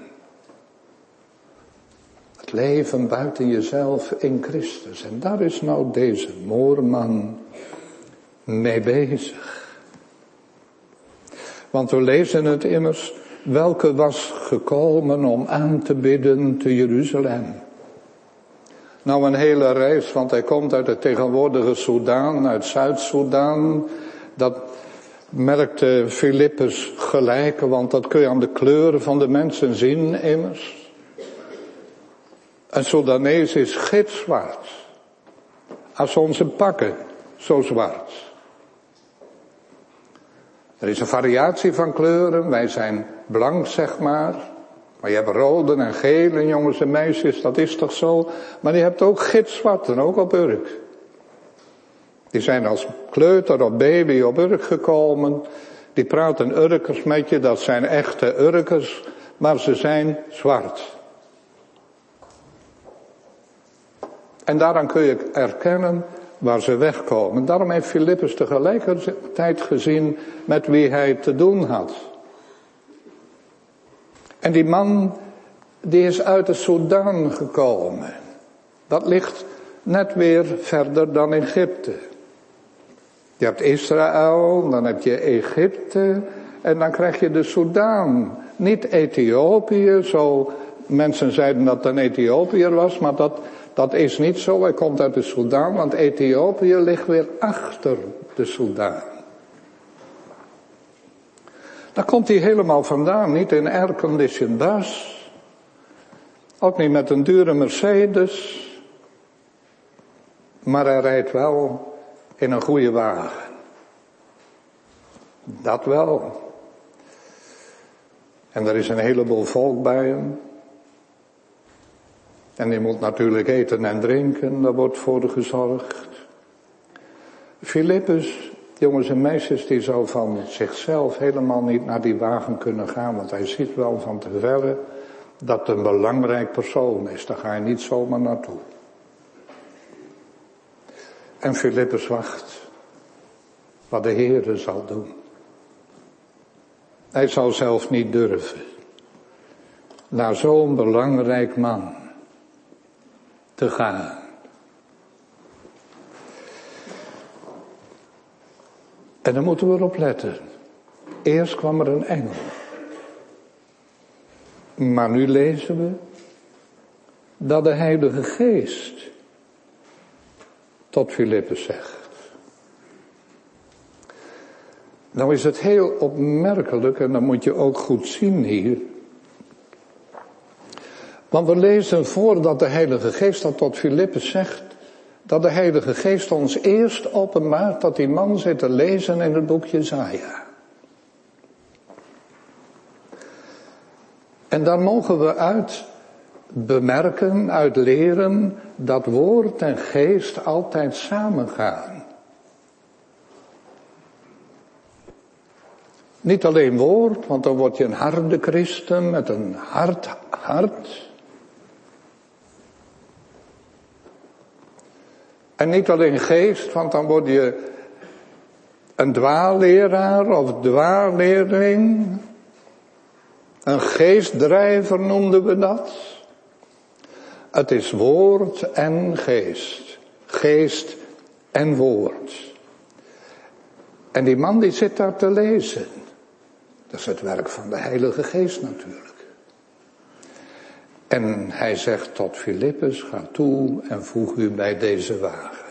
S2: Het leven buiten jezelf in Christus. En daar is nou deze moorman mee bezig. Want we lezen het immers. Welke was gekomen om aan te bidden te Jeruzalem. Nou een hele reis, want hij komt uit het tegenwoordige Soedan, uit Zuid-Soedan. Dat merkte Filippus gelijk, want dat kun je aan de kleuren van de mensen zien immers. Een Soedanees is gitzwart. Als onze pakken, zo zwart. Er is een variatie van kleuren, wij zijn blank zeg maar. Maar je hebt rode en gele jongens en meisjes, dat is toch zo. Maar je hebt ook gitzwart en ook op Urk. Die zijn als kleuter of baby op Urk gekomen. Die praten Urkers met je, dat zijn echte Urkers. Maar ze zijn zwart. En daaraan kun je erkennen waar ze wegkomen. Daarom heeft Filippus tegelijkertijd gezien met wie hij te doen had. En die man, die is uit de Soedan gekomen. Dat ligt net weer verder dan Egypte. Je hebt Israël, dan heb je Egypte en dan krijg je de Soedan. Niet Ethiopië, zo mensen zeiden dat het een Ethiopiër was, maar dat is niet zo. Hij komt uit de Soedan, want Ethiopië ligt weer achter de Soedan. Daar komt hij helemaal vandaan, niet in airconditioned bus. Ook niet met een dure Mercedes. Maar hij rijdt wel in een goede wagen. Dat wel. En er is een heleboel volk bij hem. En die moet natuurlijk eten en drinken, daar wordt voor gezorgd. Filippus, jongens en meisjes, die zou van zichzelf helemaal niet naar die wagen kunnen gaan, want hij ziet wel van te verre dat het een belangrijk persoon is. Daar ga je niet zomaar naartoe. En Filippus wacht wat de Heere zal doen. Hij zou zelf niet durven naar zo'n belangrijk man te gaan. En daar moeten we erop letten. Eerst kwam er een engel. Maar nu lezen we dat de Heilige Geest tot Filippus zegt. Nou is het heel opmerkelijk, en dat moet je ook goed zien hier. Want we lezen voordat de Heilige Geest dat tot Filippus zegt, dat de Heilige Geest ons eerst openbaart dat die man zit te lezen in het boek Jesaja. En daar mogen we uit bemerken, uit leren, dat woord en geest altijd samengaan. Niet alleen woord, want dan word je een harde christen met een hard hart. En niet alleen geest, want dan word je een dwaalleraar of dwaalleerling. Een geestdrijver noemden we dat. Het is woord en geest. Geest en woord. En die man die zit daar te lezen. Dat is het werk van de Heilige Geest natuurlijk. En hij zegt tot Filippus, ga toe en voeg u bij deze wagen.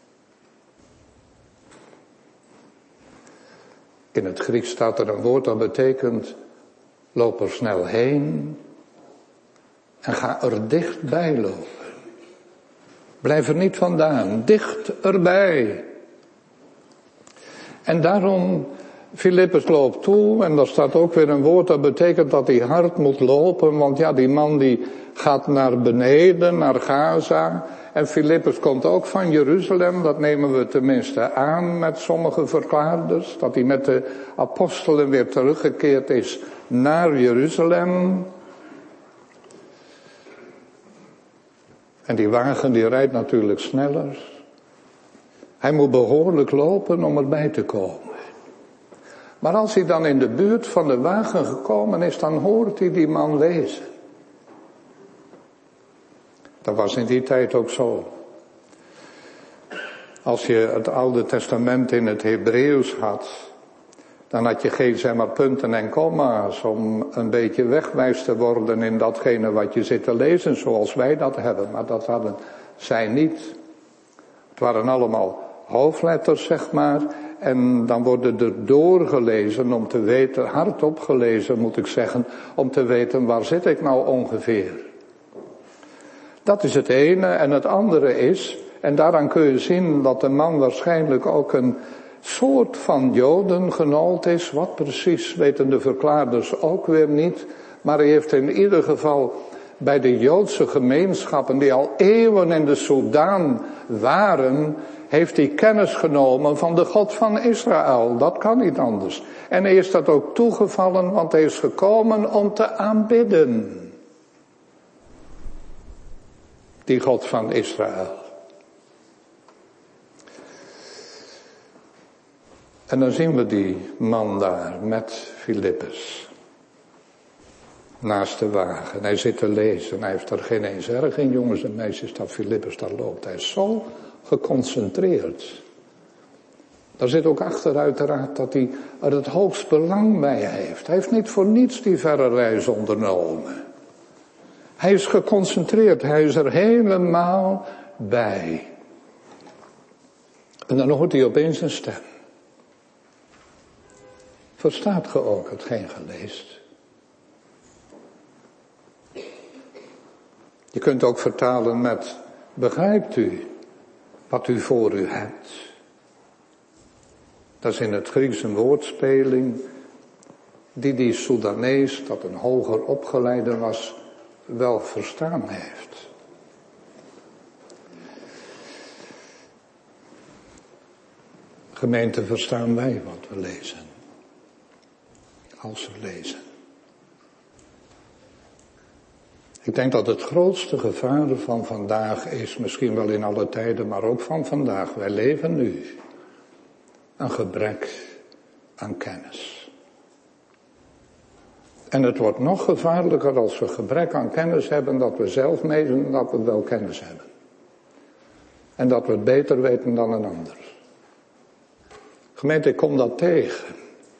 S2: In het Grieks staat er een woord dat betekent, loop er snel heen en ga er dichtbij lopen. Blijf er niet vandaan, dicht erbij. En daarom, Filippus loopt toe en daar staat ook weer een woord dat betekent dat hij hard moet lopen. Want ja, die man die gaat naar beneden, naar Gaza. En Filippus komt ook van Jeruzalem, dat nemen we tenminste aan met sommige verklaarders. Dat hij met de apostelen weer teruggekeerd is naar Jeruzalem. En die wagen die rijdt natuurlijk sneller. Hij moet behoorlijk lopen om erbij te komen. Maar als hij dan in de buurt van de wagen gekomen is, dan hoort hij die man lezen. Dat was in die tijd ook zo. Als je het Oude Testament in het Hebreeuws had, dan had je geen zeg maar punten en komma's om een beetje wegwijs te worden in datgene wat je zit te lezen, zoals wij dat hebben. Maar dat hadden zij niet. Het waren allemaal hoofdletters, zeg maar. En dan worden er doorgelezen om te weten, hardop gelezen moet ik zeggen, om te weten waar zit ik nou ongeveer. Dat is het ene. En het andere is, en daaraan kun je zien dat de man waarschijnlijk ook een soort van jodengenoot is. Wat precies weten de verklaarders ook weer niet. Maar hij heeft in ieder geval bij de Joodse gemeenschappen die al eeuwen in de Soedan waren, heeft hij kennis genomen van de God van Israël. Dat kan niet anders. En hij is dat ook toegevallen, want hij is gekomen om te aanbidden. Die God van Israël. En dan zien we die man daar met Filippus. Naast de wagen. Hij zit te lezen. Hij heeft er geen eens erg in, jongens en meisjes, dat Filippus daar loopt. Hij is zo geconcentreerd. Daar zit ook achter uiteraard dat hij er het hoogst belang bij heeft. Hij heeft niet voor niets die verre reis ondernomen. Hij is geconcentreerd. Hij is er helemaal bij. En dan hoort hij opeens een stem. Verstaat ge ook hetgeen ge leest? Je kunt ook vertalen met, begrijpt u wat u voor u hebt? Dat is in het Grieks een woordspeling die Soedanees, dat een hoger opgeleide was, wel verstaan heeft. Gemeente, verstaan wij wat we lezen? Als we lezen. Ik denk dat het grootste gevaar van vandaag is, misschien wel in alle tijden, maar ook van vandaag. Wij leven nu een gebrek aan kennis. En het wordt nog gevaarlijker als we gebrek aan kennis hebben, dat we zelf menen dat we wel kennis hebben. En dat we het beter weten dan een ander. Gemeente, ik kom dat tegen.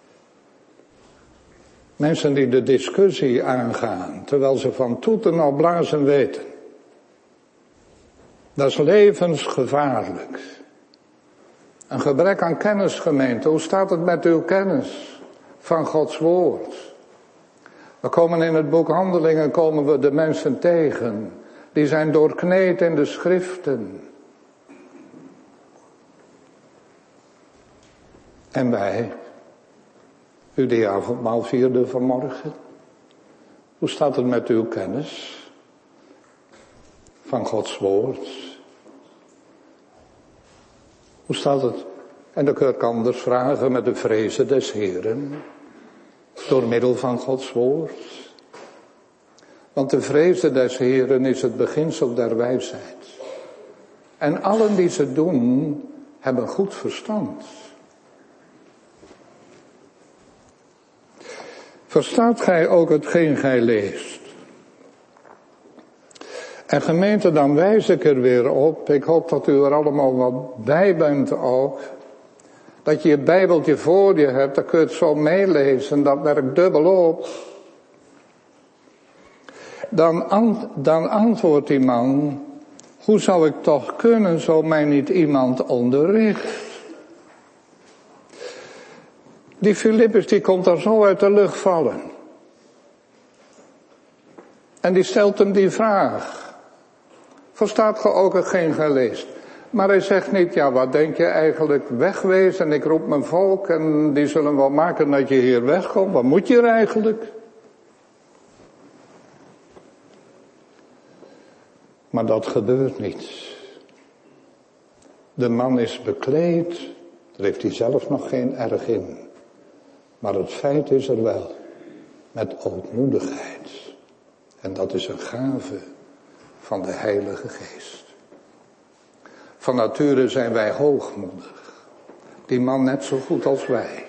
S2: Mensen die de discussie aangaan, terwijl ze van toeten al blazen weten. Dat is levensgevaarlijk. Een gebrek aan kennis, gemeente. Hoe staat het met uw kennis van Gods woord? We komen in het boek Handelingen, komen we de mensen tegen. Die zijn doorkneed in de schriften. En wij, u die avondmaal vierde vanmorgen. Hoe staat het met uw kennis van Gods woord? Hoe staat het? En dan kun ik anders vragen met de vrezen des Heren. Door middel van Gods woord. Want de vrezen des Heren is het beginsel der wijsheid. En allen die ze doen, hebben goed verstand. Verstaat gij ook hetgeen gij leest? En gemeente, dan wijs ik er weer op. Ik hoop dat u er allemaal wat bij bent ook. Dat je je Bijbeltje voor je hebt, dan kun je het zo meelezen. Dat werkt dubbel op. Dan antwoordt die man. Hoe zou ik toch kunnen, zo mij niet iemand onderricht? Die Filippus die komt daar zo uit de lucht vallen. En die stelt hem die vraag. Verstaat ge ook hetgeen gij leest? Maar hij zegt niet, ja wat denk je eigenlijk, wegwezen en ik roep mijn volk en die zullen wel maken dat je hier wegkomt. Wat moet je er eigenlijk? Maar dat gebeurt niet. De man is bekleed, daar heeft hij zelf nog geen erg in. Maar het feit is er wel, met ootmoedigheid. En dat is een gave van de Heilige Geest. Van nature zijn wij hoogmoedig. Die man net zo goed als wij.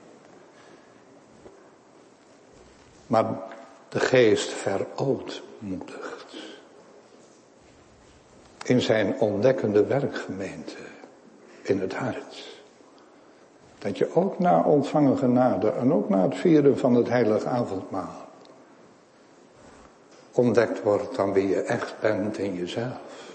S2: Maar de Geest verootmoedigt. In zijn ontdekkende werkgemeente. In het hart. Dat je ook na ontvangen genade en ook na het vieren van het heilige avondmaal ontdekt wordt aan wie je echt bent in jezelf.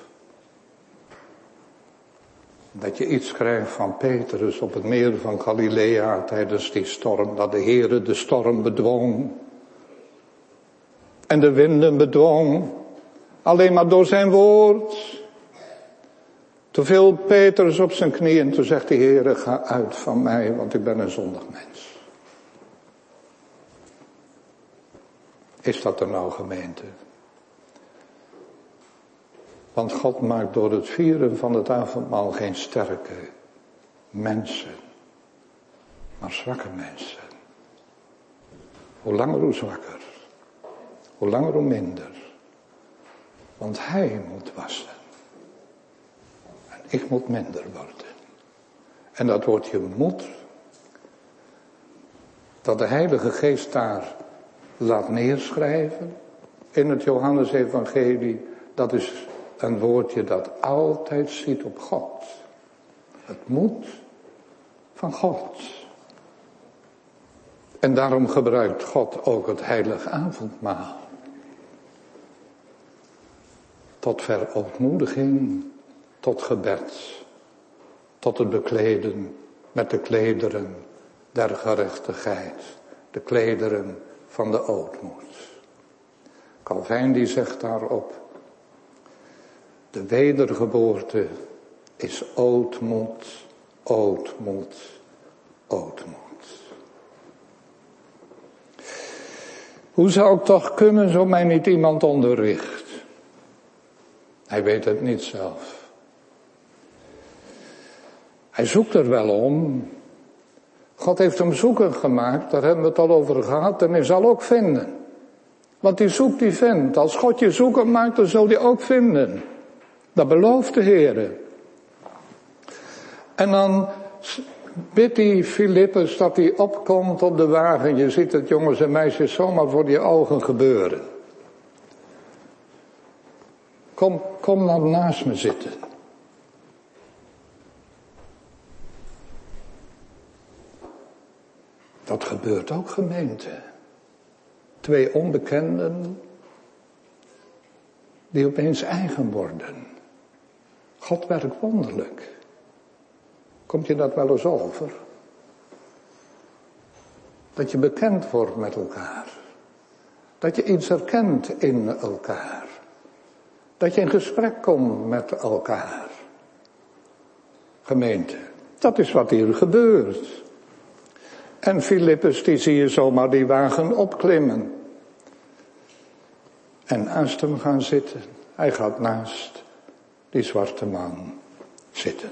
S2: Dat je iets krijgt van Petrus op het meer van Galilea tijdens die storm, dat de Heere de storm bedwong en de winden bedwong, alleen maar door zijn woord. Toen viel Petrus op zijn knieën en toen zegt de Heere, ga uit van mij, want ik ben een zondig mens. Is dat er nou, gemeente? Want God maakt door het vieren van het avondmaal geen sterke mensen, maar zwakke mensen. Hoe langer hoe zwakker, hoe langer hoe minder. Want hij moet wassen. En ik moet minder worden. En dat wordt je moed, dat de Heilige Geest daar laat neerschrijven in het Johannesevangelie. Dat is een woordje dat altijd ziet op God. Het moet van God. En daarom gebruikt God ook het heilige avondmaal. Tot verootmoediging, tot gebed, tot het bekleden met de klederen der gerechtigheid, de klederen van de ootmoed. Calvijn die zegt daarop, De wedergeboorte is ootmoed, ootmoed, ootmoed. Hoe zou ik toch kunnen, zo mij niet iemand onderricht? Hij weet het niet zelf. Hij zoekt er wel om. God heeft hem zoeken gemaakt, daar hebben we het al over gehad, en hij zal ook vinden. Want die zoekt, die vindt. Als God je zoeken maakt, dan zal hij ook vinden. Dat belooft de Heer. En dan bidt die Filippus dat hij opkomt op de wagen. Je ziet het, jongens en meisjes, zomaar voor je ogen gebeuren. Kom nou naast me zitten. Dat gebeurt ook, gemeente. 2 onbekenden die opeens eigen worden. God werkt wonderlijk. Komt je dat wel eens over? Dat je bekend wordt met elkaar. Dat je iets herkent in elkaar. Dat je in gesprek komt met elkaar. Gemeente, dat is wat hier gebeurt. En Filippus, die zie je zomaar die wagen opklimmen. En naast hem gaan zitten. Hij gaat naast die zwarte man zitten.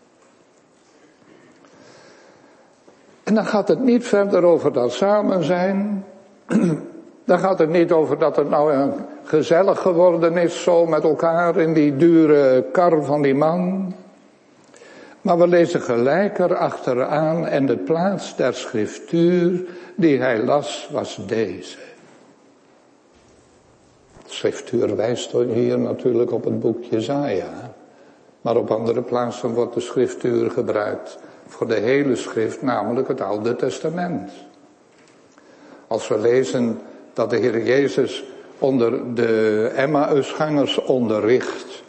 S2: En dan gaat het niet verder over dat samen zijn. Dan gaat het niet over dat het nou gezellig geworden is zo met elkaar in die dure kar van die man. Maar we lezen gelijk erachteraan en de plaats der schriftuur die hij las was deze. De schriftuur wijst hier natuurlijk op het boek Jesaja. Maar op andere plaatsen wordt de schriftuur gebruikt voor de hele schrift, namelijk het Oude Testament. Als we lezen dat de Heer Jezus onder de Emmausgangers onderricht,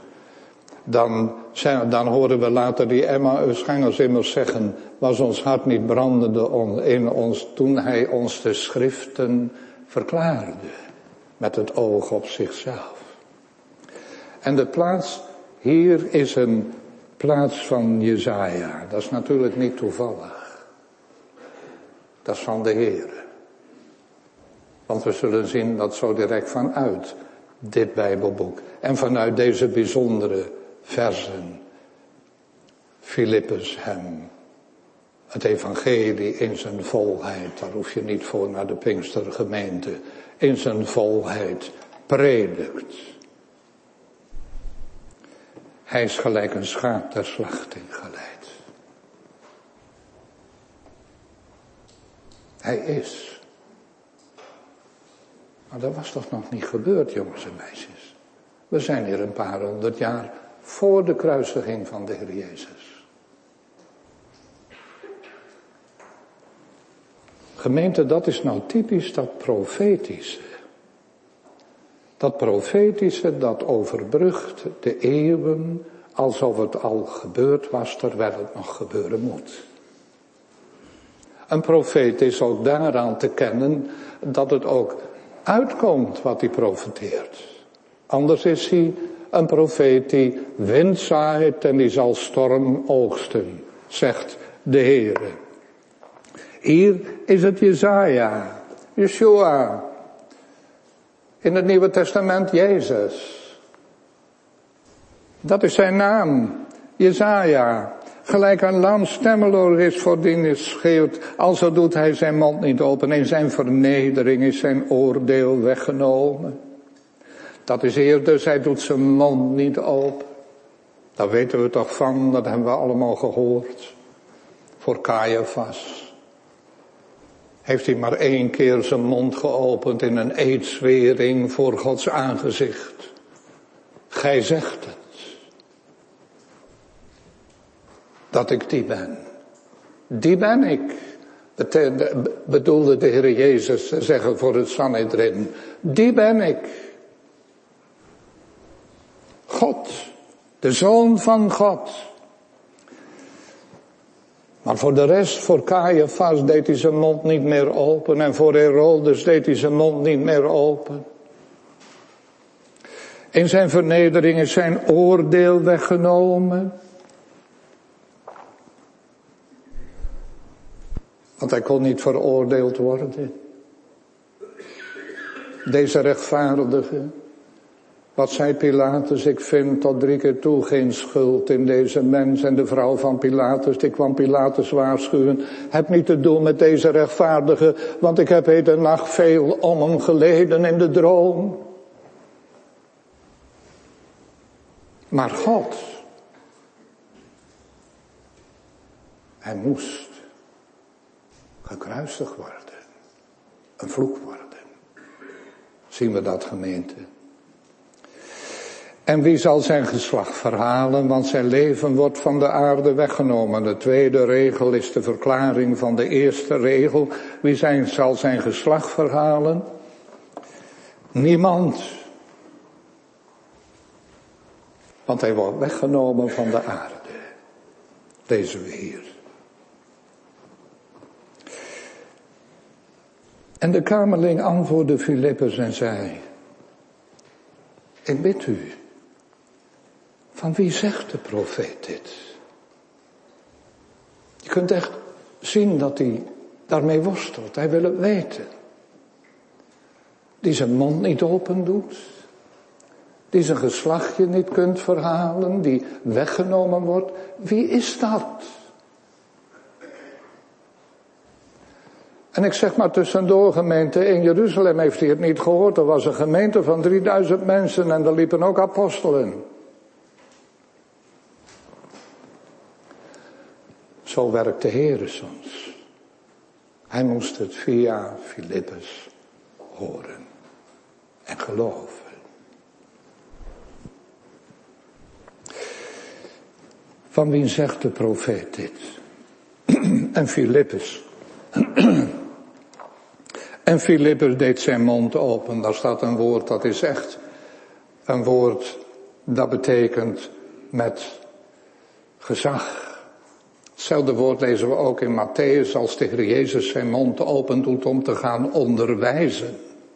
S2: dan horen we later die Emmausgangers immers zeggen, was ons hart niet brandende in ons toen hij ons de schriften verklaarde, met het oog op zichzelf. En de plaats hier is een plaats van Jesaja. Dat is natuurlijk niet toevallig. Dat is van de Heer. Want we zullen zien dat zo direct vanuit dit Bijbelboek en vanuit deze bijzondere versen Filippus hem het evangelie in zijn volheid, daar hoef je niet voor naar de Pinkstergemeente, in zijn volheid predikt. Hij is gelijk een schaap ter slachting geleid. Hij is. Maar dat was toch nog niet gebeurd, jongens en meisjes. We zijn hier een paar 100 jaar voor de kruisiging van de Heer Jezus. Gemeente, dat is nou typisch dat profetische. Dat profetische dat overbrugt de eeuwen alsof het al gebeurd was terwijl het nog gebeuren moet. Een profeet is ook daaraan te kennen dat het ook uitkomt wat hij profeteert. Anders is hij een profeet die wind zaait en die zal storm oogsten, zegt de Heer. Hier is het Jesaja, Yeshua. In het Nieuwe Testament Jezus. Dat is zijn naam, Jesaja. Gelijk een lam stemmeloos is voordien is schreeuwt, alzo doet hij zijn mond niet open. In zijn vernedering is zijn oordeel weggenomen. Dat is eerder, hij doet zijn mond niet open. Daar weten we toch van, dat hebben we allemaal gehoord. Voor Caiaphas. Heeft hij maar 1 keer zijn mond geopend in een eedzwering voor Gods aangezicht. Gij zegt het. Dat ik die ben. Die ben ik. Bedoelde de Heer Jezus te zeggen voor het Sanhedrin. Die ben ik. God. De Zoon van God. Maar voor de rest, voor Caiaphas deed hij zijn mond niet meer open. En voor Herodes deed hij zijn mond niet meer open. In zijn vernedering is zijn oordeel weggenomen. Want hij kon niet veroordeeld worden. Deze rechtvaardige. Wat zei Pilatus? Ik vind tot 3 keer toe geen schuld in deze mens. En de vrouw van Pilatus, die kwam Pilatus waarschuwen. Heb niet te doen met deze rechtvaardige, want ik heb heden nacht veel om hem geleden in de droom. Maar God, hij moest gekruisigd worden. Een vloek worden. Zien we dat, gemeente? En wie zal zijn geslacht verhalen, want zijn leven wordt van de aarde weggenomen. De tweede regel is de verklaring van de eerste regel. Wie zal zijn geslacht verhalen? Niemand. Want hij wordt weggenomen van de aarde. Lezen we hier. En de kamerling antwoordde Filippus en zei: ik bid u, van wie zegt de profeet dit? Je kunt echt zien dat hij daarmee worstelt. Hij wil het weten. Die zijn mond niet open doet. Die zijn geslachtje niet kunt verhalen. Die weggenomen wordt. Wie is dat? En ik zeg maar tussendoor, gemeente, in Jeruzalem heeft hij het niet gehoord. Er was een gemeente van 3000 mensen en er liepen ook apostelen. Zo werkt de Heer soms. Hij moest het via Filippus horen en geloven. Van wie zegt de profeet dit? En Filippus. En Filippus deed zijn mond open. Daar staat een woord, dat is echt een woord dat betekent met gezag. Hetzelfde woord lezen we ook in Matthäus als de Heer Jezus zijn mond open doet om te gaan onderwijzen.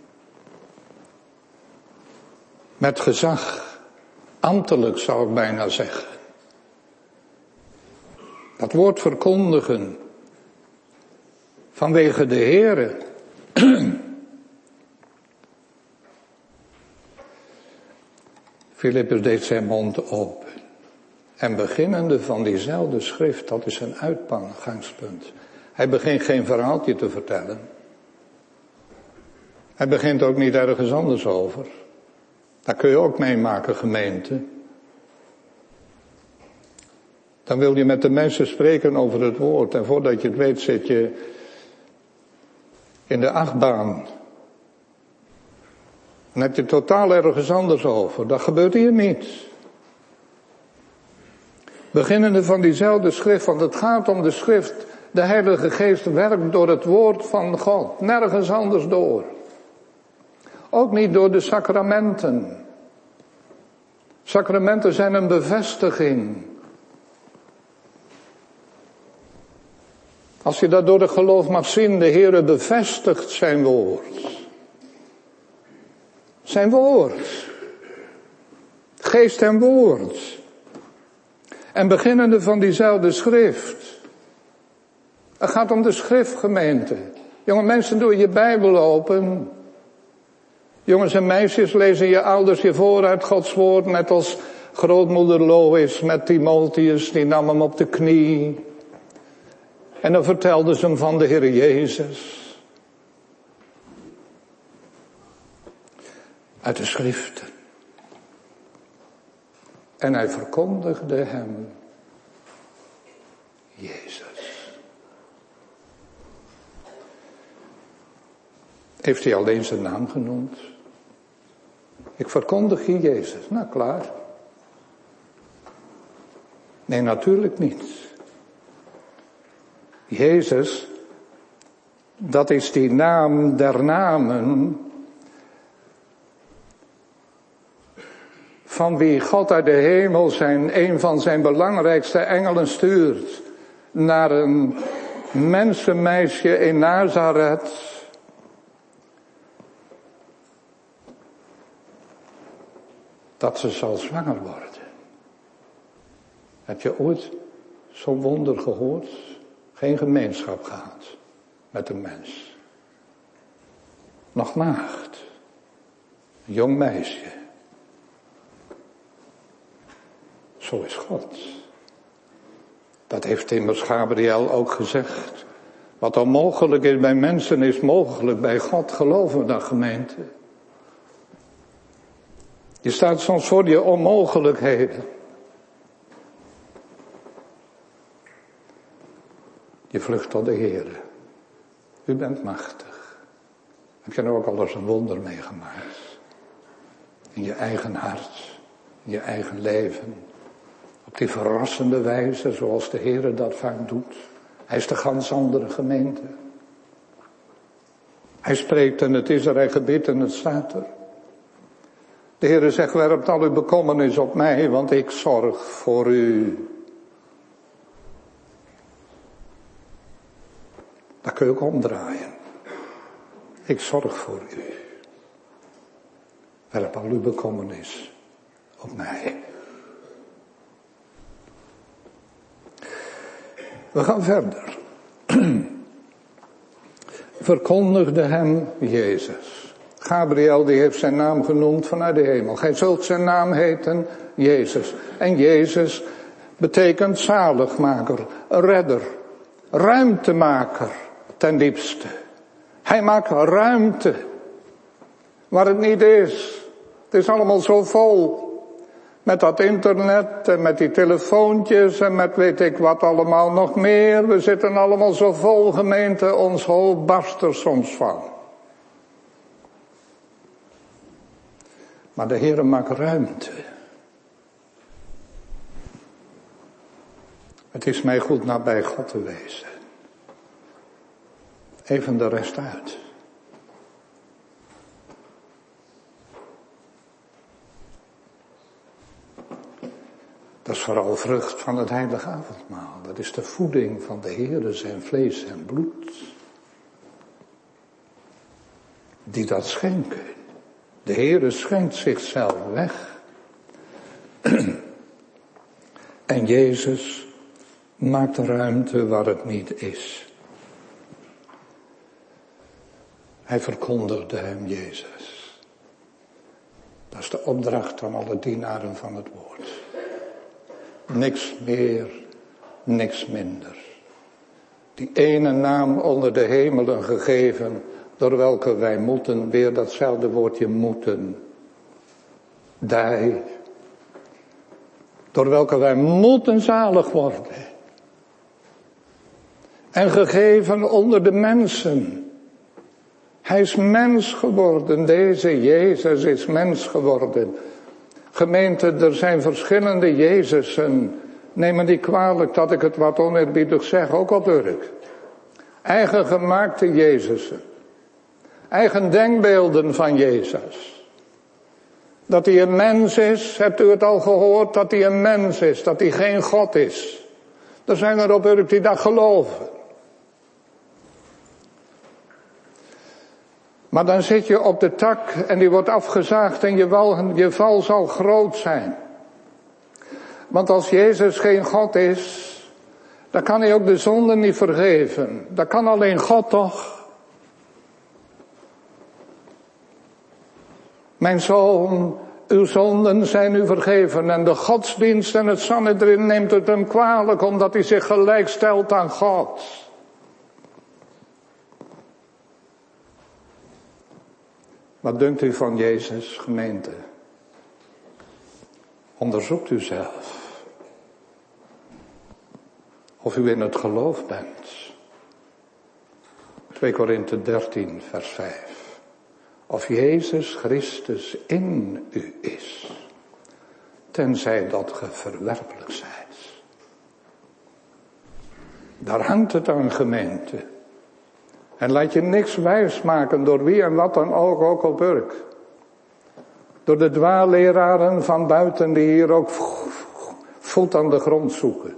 S2: Met gezag. Ambtelijk zou ik bijna zeggen. Dat woord verkondigen. Vanwege de Heere. Filippus deed zijn mond open. En beginnende van diezelfde schrift, dat is een uitgangspunt. Hij begint geen verhaaltje te vertellen. Hij begint ook niet ergens anders over. Dat kun je ook meemaken, gemeente. Dan wil je met de mensen spreken over het woord. En voordat je het weet zit je in de achtbaan. Dan heb je het totaal ergens anders over. Dat gebeurt hier niet. Beginnende van diezelfde schrift, want het gaat om de schrift. De Heilige Geest werkt door het woord van God. Nergens anders door. Ook niet door de sacramenten. Sacramenten zijn een bevestiging. Als je dat door het geloof mag zien, de Heere bevestigt zijn woord. Zijn woord. Geest en woord. En beginnende van diezelfde schrift. Het gaat om de schriftgemeente. Jonge mensen, doe je Bijbel open. Jongens en meisjes, lezen je ouders je voor uit Gods woord. Net als grootmoeder Lois met Timotheus, die nam hem op de knie. En dan vertelde ze hem van de Heer Jezus. Uit de schriften. En hij verkondigde hem Jezus. Heeft hij alleen zijn naam genoemd? Ik verkondig je Jezus. Nou, klaar. Nee, natuurlijk niet. Jezus, dat is die naam der namen, van wie God uit de hemel een van zijn belangrijkste engelen stuurt naar een mensenmeisje in Nazareth. dat ze zal zwanger worden. Heb je ooit zo'n wonder gehoord? Geen gemeenschap gehad met een mens. Nog maagd. Een jong meisje. Zo is God. Dat heeft immers Gabriel ook gezegd. Wat onmogelijk is bij mensen is mogelijk bij God. Geloven we dat, gemeente? Je staat soms voor die onmogelijkheden. Je vlucht tot de Heer. U bent machtig. Heb je nou ook al eens een wonder meegemaakt? In je eigen hart, in je eigen leven. Op die verrassende wijze, zoals de Heer dat vaak doet. Hij is de gans andere gemeente. Hij spreekt en het is er, hij gebiedt en het staat er. De Heer zegt, werpt al uw bekommernis op mij, want ik zorg voor u. Dat kun je ook omdraaien. Ik zorg voor u. Werp al uw bekommernis op mij. We gaan verder. Verkondigde hem Jezus. Gabriel die heeft zijn naam genoemd vanuit de hemel. Gij zult zijn naam heten Jezus. En Jezus betekent zaligmaker, redder, ruimtemaker ten diepste. Hij maakt ruimte waar het niet is. Het is allemaal zo vol. Met dat internet en met die telefoontjes en met weet ik wat allemaal nog meer. We zitten allemaal zo vol, gemeente, ons hoofd barst er soms van. Maar de Heer maakt ruimte. Het is mij goed nabij God te wezen. Even de rest uit. Dat is vooral vrucht van het heilige avondmaal. Dat is de voeding van de Heere, zijn vlees en bloed. Die dat schenken. De Heere schenkt zichzelf weg. En Jezus maakt ruimte waar het niet is. Hij verkondigde hem Jezus. Dat is de opdracht aan alle dienaren van het woord. Niks meer, niks minder. Die ene naam onder de hemelen gegeven, door welke wij moeten, weer datzelfde woordje moeten. Door welke wij moeten zalig worden. En gegeven onder de mensen. Hij is mens geworden, deze Jezus is mens geworden. Gemeente, er zijn verschillende Jezusen. Neem me niet kwalijk dat ik het wat oneerbiedig zeg, ook al Urk. Eigen gemaakte Jezusen. Eigen denkbeelden van Jezus. Dat hij een mens is, hebt u het al gehoord, dat hij een mens is, dat hij geen God is. Er zijn er op Urk die dat geloven. Maar dan zit je op de tak en die wordt afgezaagd en je val zal groot zijn. Want als Jezus geen God is, dan kan hij ook de zonde niet vergeven. Dat kan alleen God toch? Mijn zoon, uw zonden zijn u vergeven. En de godsdienst en het Sanhedrin neemt het hem kwalijk omdat hij zich gelijk stelt aan God. Wat dunkt u van Jezus, gemeente? Onderzoekt u zelf. Of u in het geloof bent. 2 Korinthe 13 vers 5. Of Jezus Christus in u is. Tenzij dat ge verwerpelijk zijt. Daar hangt het aan, gemeente. En laat je niks wijsmaken door wie en wat dan ook op Urk. Door de dwaalleraren van buiten die hier ook voet aan de grond zoeken.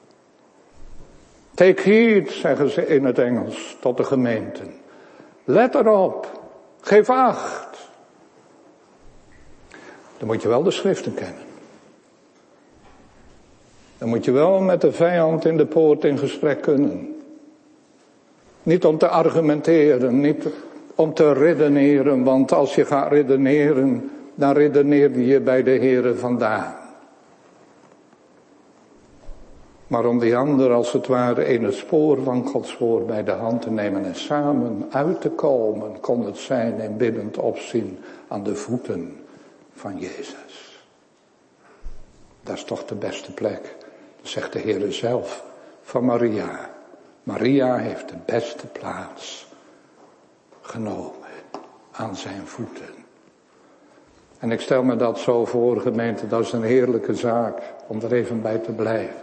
S2: Take heed, zeggen ze in het Engels, tot de gemeenten. Let erop, geef acht. Dan moet je wel de schriften kennen. Dan moet je wel met de vijand in de poort in gesprek kunnen. Niet om te argumenteren, niet om te redeneren, want als je gaat redeneren, dan redeneer je bij de Heere vandaan. Maar om die ander als het ware in het spoor van Gods woord bij de hand te nemen en samen uit te komen, kon het zijn in biddend opzien aan de voeten van Jezus. Dat is toch de beste plek, dat zegt de Heere zelf van Maria. Maria heeft de beste plaats genomen aan zijn voeten. En ik stel me dat zo voor, gemeente, dat is een heerlijke zaak om er even bij te blijven.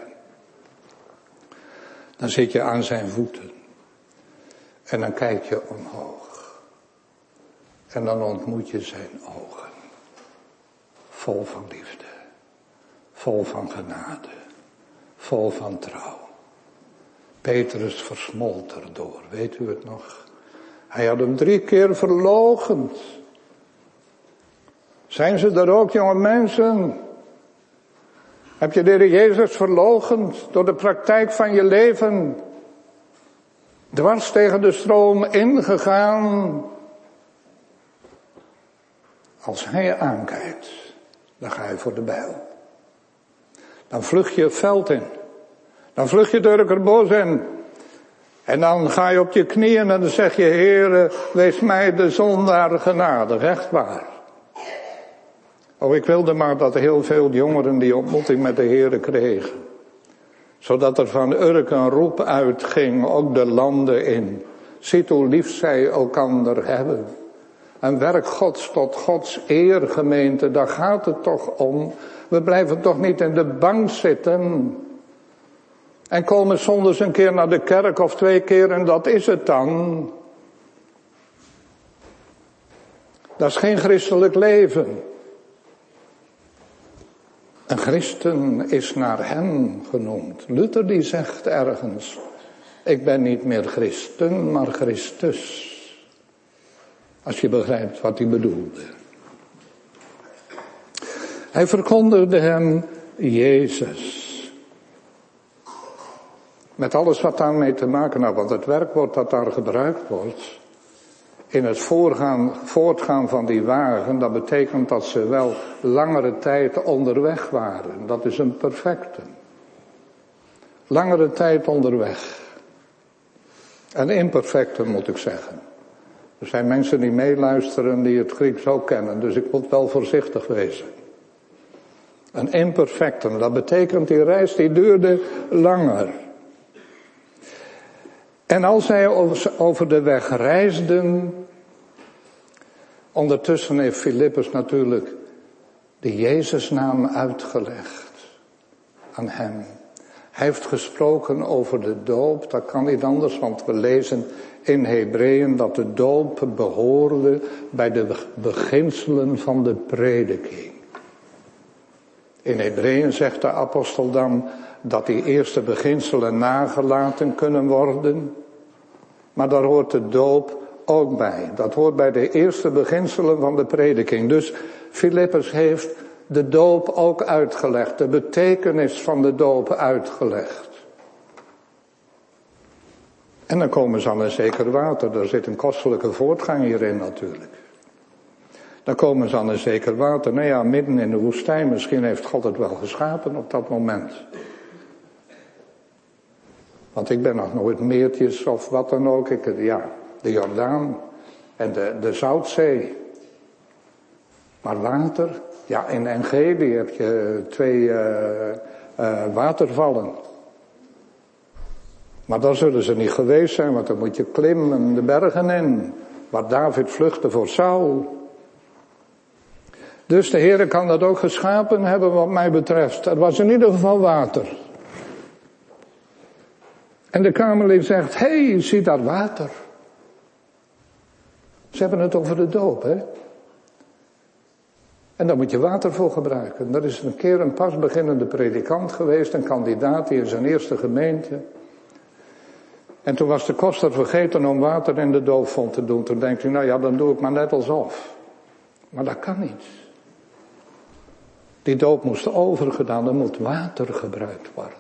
S2: Dan zit je aan zijn voeten en dan kijk je omhoog en dan ontmoet je zijn ogen, vol van liefde, vol van genade, vol van trouw. Petrus versmolt erdoor, weet u het nog? Hij had hem 3 keer verloochend. Zijn ze er ook, jonge mensen? Heb je de Heer Jezus verloochend door de praktijk van je leven? Dwars tegen de stroom ingegaan? Als hij je aankijkt, dan ga je voor de bijl. Dan vlucht je het veld in. Dan vlucht je het Urkerbos in. En dan ga je op je knieën en dan zeg je, Heere, wees mij de zondaar genadig, echt waar. Oh, ik wilde maar dat heel veel jongeren die ontmoeting met de Heere kregen. Zodat er van Urk een roep uitging, ook de landen in. Ziet hoe lief zij elkander hebben. En werk Gods tot Gods eer, gemeente, daar gaat het toch om. We blijven toch niet in de bank zitten. En komen zondags een keer naar de kerk of 2 keer en dat is het dan. Dat is geen christelijk leven. Een christen is naar hem genoemd. Luther die zegt ergens, ik ben niet meer christen, maar Christus. Als je begrijpt wat hij bedoelde. Hij verkondigde hem Jezus. Met alles wat daarmee te maken had, want het werkwoord dat daar gebruikt wordt, in het voortgaan van die wagen, dat betekent dat ze wel langere tijd onderweg waren. Dat is een perfecte. Langere tijd onderweg. Een imperfecte moet ik zeggen. Er zijn mensen die meeluisteren die het Grieks ook kennen, dus ik moet wel voorzichtig wezen. Een imperfecte, dat betekent die reis die duurde langer. En als zij over de weg reisden, ondertussen heeft Filippus natuurlijk de Jezusnaam uitgelegd aan hem. Hij heeft gesproken over de doop, dat kan niet anders, want we lezen in Hebreeën dat de doop behoorde bij de beginselen van de prediking. In Hebreeën zegt de apostel dan dat die eerste beginselen nagelaten kunnen worden. Maar daar hoort de doop ook bij. Dat hoort bij de eerste beginselen van de prediking. Dus Filippus heeft de doop ook uitgelegd. De betekenis van de doop uitgelegd. En dan komen ze aan een zeker water. Er zit een kostelijke voortgang hierin natuurlijk. Dan komen ze aan een zeker water. Nou ja, midden in de woestijn. Misschien heeft God het wel geschapen op dat moment. Want ik ben nog nooit meertjes of wat dan ook. De Jordaan en de Zoutzee. Maar water, ja, in Engedi heb je 2 watervallen. Maar daar zullen ze niet geweest zijn, want dan moet je klimmen de bergen in. Waar David vluchtte voor Saul. Dus de Heere kan dat ook geschapen hebben wat mij betreft. Er was in ieder geval water. En de kamerlid zegt, hé, zie daar water. Ze hebben het over de doop, hè. En daar moet je water voor gebruiken. Er is een keer een pas beginnende predikant geweest, een kandidaat die in zijn eerste gemeente. En toen was de koster vergeten om water in de doopvont te doen. Toen denkt hij, nou ja, dan doe ik maar net alsof. Maar dat kan niet. Die doop moest overgedaan, er moet water gebruikt worden.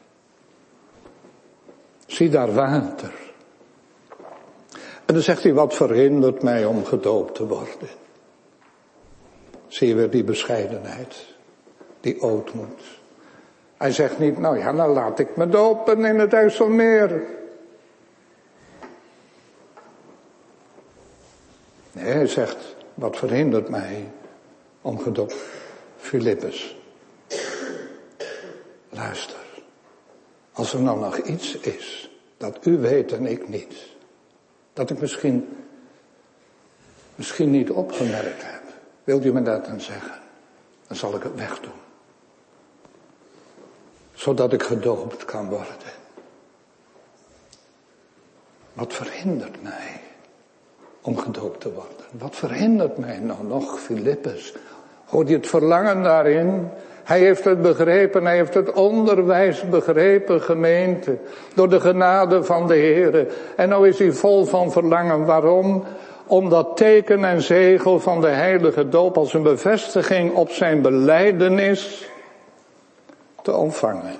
S2: Zie daar water. En dan zegt hij, wat verhindert mij om gedoopt te worden? Zie je weer die bescheidenheid, die ootmoed. Hij zegt niet, nou ja, dan laat ik me dopen in het IJsselmeer. Nee, hij zegt, wat verhindert mij om gedoopt? Filippus, luister. Als er nou nog iets is dat u weet en ik niet. Dat ik misschien niet opgemerkt heb. Wilt u me dat dan zeggen? Dan zal ik het wegdoen. Zodat ik gedoopt kan worden. Wat verhindert mij om gedoopt te worden? Wat verhindert mij nou nog, Filippus? Hoort je het verlangen daarin? Hij heeft het begrepen, hij heeft het onderwijs begrepen, gemeente. Door de genade van de Heere. En nou is hij vol van verlangen. Waarom? Om dat teken en zegel van de heilige doop als een bevestiging op zijn belijdenis te ontvangen.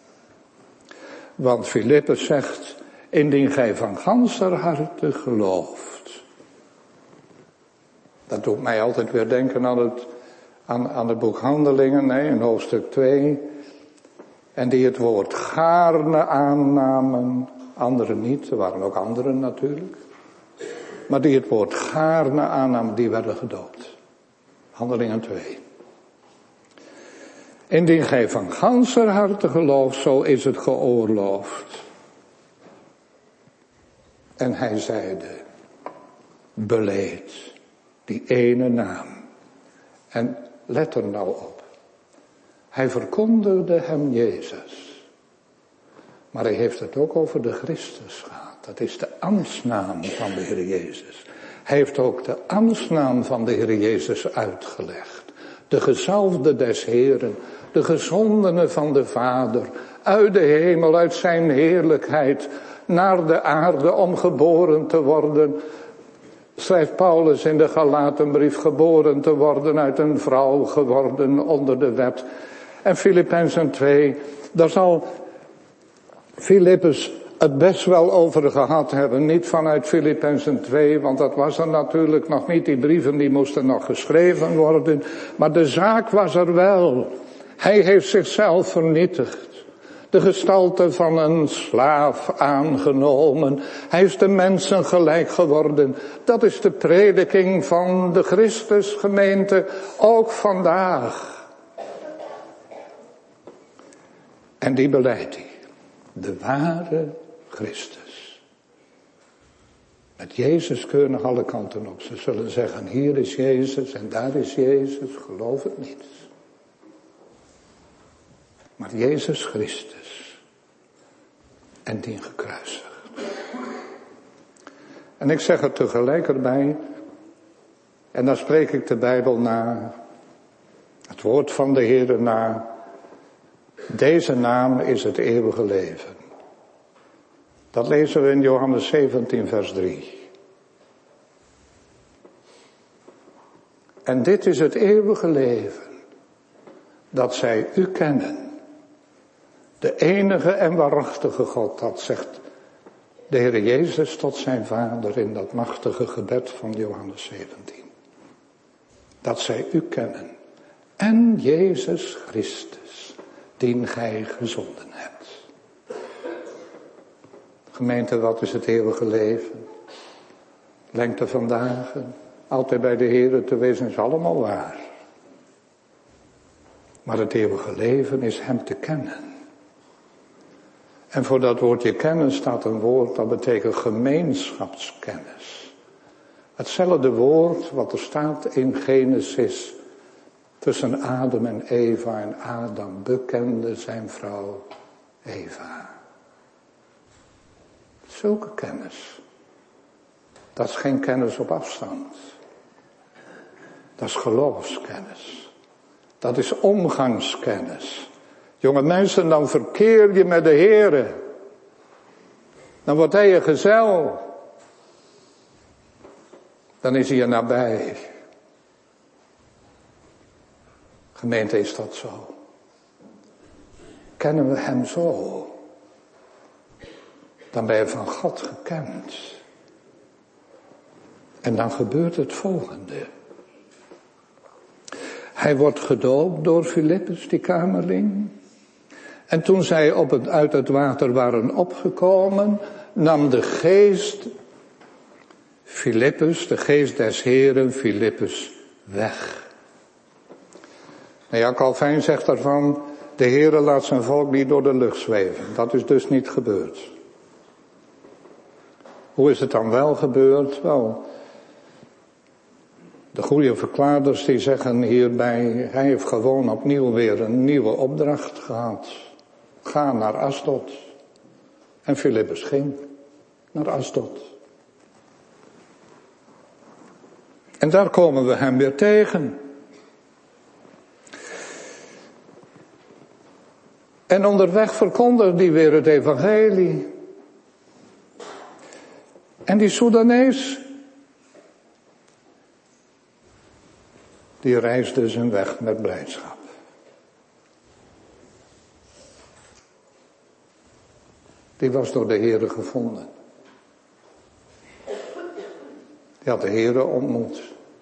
S2: Want Filippus zegt, indien gij van ganser harte gelooft. Dat doet mij altijd weer denken aan het boek Handelingen, in hoofdstuk 2. En die het woord gaarne aannamen, anderen niet, er waren ook anderen natuurlijk. Maar die het woord gaarne aannamen, die werden gedoopt. Handelingen 2. Indien gij van ganser harte gelooft, zo is het geoorloofd. En hij zeide, beleed die ene naam. En let er nou op. Hij verkondigde hem Jezus. Maar hij heeft het ook over de Christus gehad. Dat is de ambtsnaam van de Heer Jezus. Hij heeft ook de ambtsnaam van de Heer Jezus uitgelegd. De gezalfde des Heeren. De gezondene van de Vader. Uit de hemel, uit zijn heerlijkheid. Naar de aarde om geboren te worden. Schrijft Paulus in de Galatenbrief, geboren te worden uit een vrouw, geworden onder de wet. En Filippenzen 2, daar zal Filippus het best wel over gehad hebben. Niet vanuit Filippenzen 2, want dat was er natuurlijk nog niet. Die brieven die moesten nog geschreven worden. Maar de zaak was er wel. Hij heeft zichzelf vernietigd. De gestalte van een slaaf aangenomen. Hij is de mensen gelijk geworden. Dat is de prediking van de Christusgemeente, ook vandaag. En die beleidt hij. De ware Christus. Met Jezus kun je nog alle kanten op. Ze zullen zeggen, hier is Jezus en daar is Jezus. Geloof het niet. Maar Jezus Christus. En die gekruisigd. En ik zeg er tegelijk erbij. En dan spreek ik de Bijbel na. Het woord van de Heere na. Deze naam is het eeuwige leven. Dat lezen we in Johannes 17 vers 3. En dit is het eeuwige leven. Dat zij u kennen. De enige en waarachtige God, dat zegt de Heer Jezus tot zijn Vader in dat machtige gebed van Johannes 17. Dat zij u kennen. En Jezus Christus, dien gij gezonden hebt. Gemeente, wat is het eeuwige leven? Lengte van dagen, altijd bij de Heer te wezen is allemaal waar. Maar het eeuwige leven is hem te kennen. En voor dat woordje kennen staat een woord dat betekent gemeenschapskennis. Hetzelfde woord wat er staat in Genesis tussen Adam en Eva. En Adam bekende zijn vrouw Eva. Zulke kennis. Dat is geen kennis op afstand. Dat is geloofskennis. Dat is omgangskennis. Jonge mensen, dan verkeer je met de Heere. Dan wordt hij je gezel. Dan is hij je nabij. Gemeente, is dat zo? Kennen we hem zo? Dan ben je van God gekend. En dan gebeurt het volgende. Hij wordt gedoopt door Filippus, die kamerling. En toen zij uit het water waren opgekomen, nam de geest Filippus, de geest des Heren, Filippus weg. Nou ja, Calvijn zegt daarvan, de Heere laat zijn volk niet door de lucht zweven. Dat is dus niet gebeurd. Hoe is het dan wel gebeurd? Wel, de goede verklaarders die zeggen hierbij, hij heeft gewoon opnieuw weer een nieuwe opdracht gehad. Ga naar Asdod. En Filippus ging naar Asdod. En daar komen we hem weer tegen. En onderweg verkondigde hij weer het evangelie. En die Soedanees, die reisde zijn weg met blijdschap. Die was door de Heere gevonden. Die had de Heere ontmoet.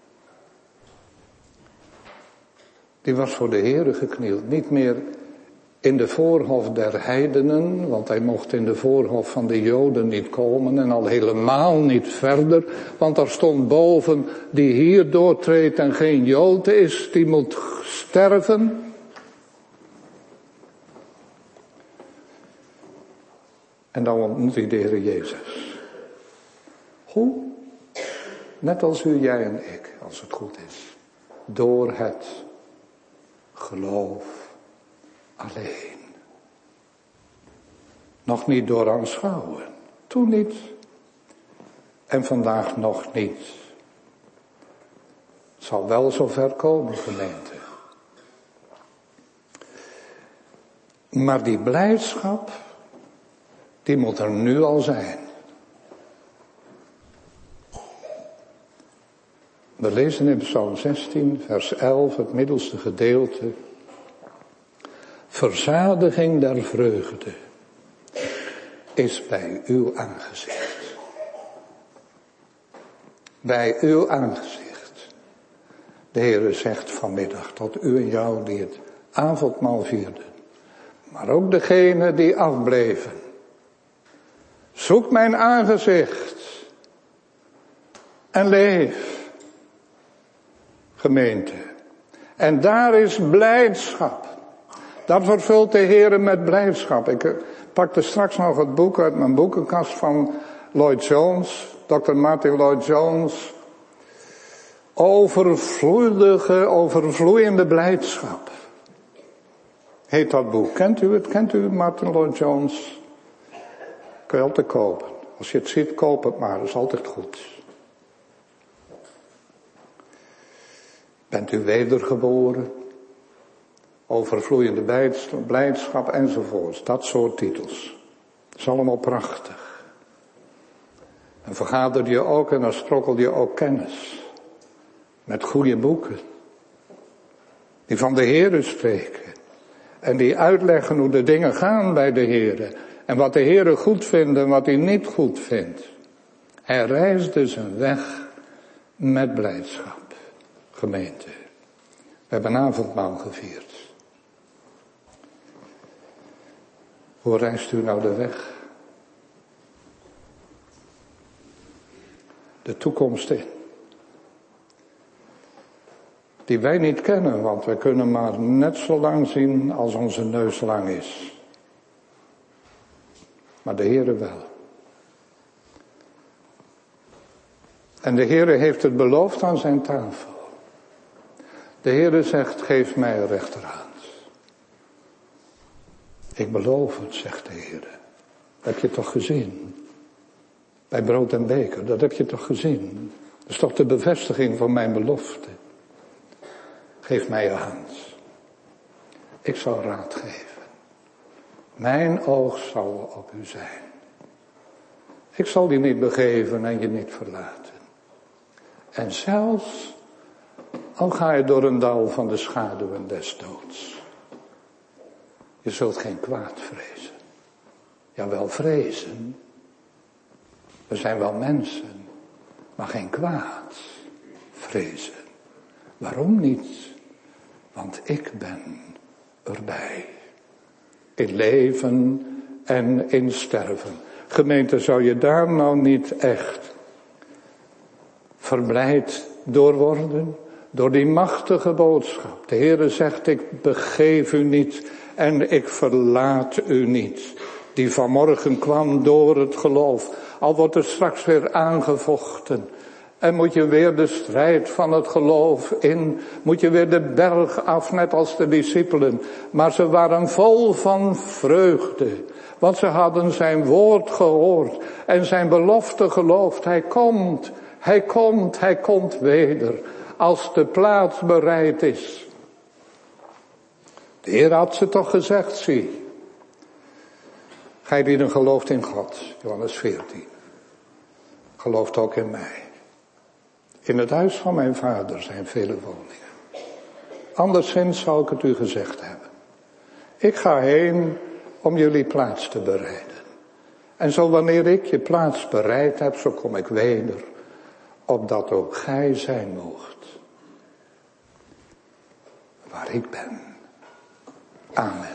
S2: Die was voor de Heere geknield. Niet meer in de voorhof der heidenen, want hij mocht in de voorhof van de Joden niet komen en al helemaal niet verder, want er stond boven, die hier doortreedt en geen Jood is, die moet sterven. En dan ontmoet hij de Heer Jezus. Hoe? Net als u, jij en ik, als het goed is. Door het geloof alleen. Nog niet door aanschouwen. Toen niet. En vandaag nog niet. Het zal wel zover komen, gemeente. Maar die blijdschap, die moet er nu al zijn. We lezen in Psalm 16, vers 11, het middelste gedeelte. Verzadiging der vreugde is bij uw aangezicht. Bij uw aangezicht. De Heere zegt vanmiddag tot u en jou die het avondmaal vierden. Maar ook degenen die afbleven. Zoek mijn aangezicht. En leef. Gemeente. En daar is blijdschap. Dat vervult de Heere met blijdschap. Ik pakte straks nog het boek uit mijn boekenkast van Lloyd Jones. Dr. Martin Lloyd Jones. Overvloeiende blijdschap. Heet dat boek. Kent u het? Kent u Martin Lloyd Jones? Kun je altijd kopen. Als je het ziet, koop het maar. Dat is altijd goed. Bent u wedergeboren? Overvloeiende blijdschap enzovoorts. Dat soort titels. Dat is allemaal prachtig. En vergaderde je ook en dan sprokkelde je ook kennis. Met goede boeken. Die van de Heere spreken. En die uitleggen hoe de dingen gaan bij de Heere. En wat de Heere goed vindt en wat hij niet goed vindt. Hij reisde zijn weg met blijdschap. Gemeente. We hebben avondmaal gevierd. Hoe reist u nou de weg? De toekomst in. Die wij niet kennen, want wij kunnen maar net zo lang zien als onze neus lang is. Maar de Heere wel. En de Heere heeft het beloofd aan zijn tafel. De Heere zegt, geef mij een rechterhand. Ik beloof het, zegt de Heere. Dat heb je toch gezien? Bij brood en beker, dat heb je toch gezien? Dat is toch de bevestiging van mijn belofte. Geef mij je hand. Ik zal raad geven. Mijn oog zal op u zijn. Ik zal je niet begeven en je niet verlaten. En zelfs Al ga je door een dal van de schaduwen des doods. Je zult geen kwaad vrezen. Jawel, vrezen. We zijn wel mensen, maar geen kwaad vrezen. Waarom niet? Want ik ben erbij. In leven en in sterven. Gemeente, zou je daar nou niet echt verblijd door worden? Door die machtige boodschap. De Heere zegt, ik begeef u niet en ik verlaat u niet. Die vanmorgen kwam door het geloof. Al wordt er straks weer aangevochten. En moet je weer de strijd van het geloof in. Moet je weer de berg af, net als de discipelen. Maar ze waren vol van vreugde. Want ze hadden zijn woord gehoord. En zijn belofte geloofd. Hij komt, hij komt, hij komt weder. Als de plaats bereid is. De Heer had ze toch gezegd, zie. Gij die dan gelooft in God. Johannes 14. Gelooft ook in mij. In het huis van mijn vader zijn vele woningen. Anderszins zou ik het u gezegd hebben. Ik ga heen om jullie plaats te bereiden. En zo wanneer ik je plaats bereid heb, zo kom ik weder. Opdat ook gij zijn moogt. Waar ik ben. Amen.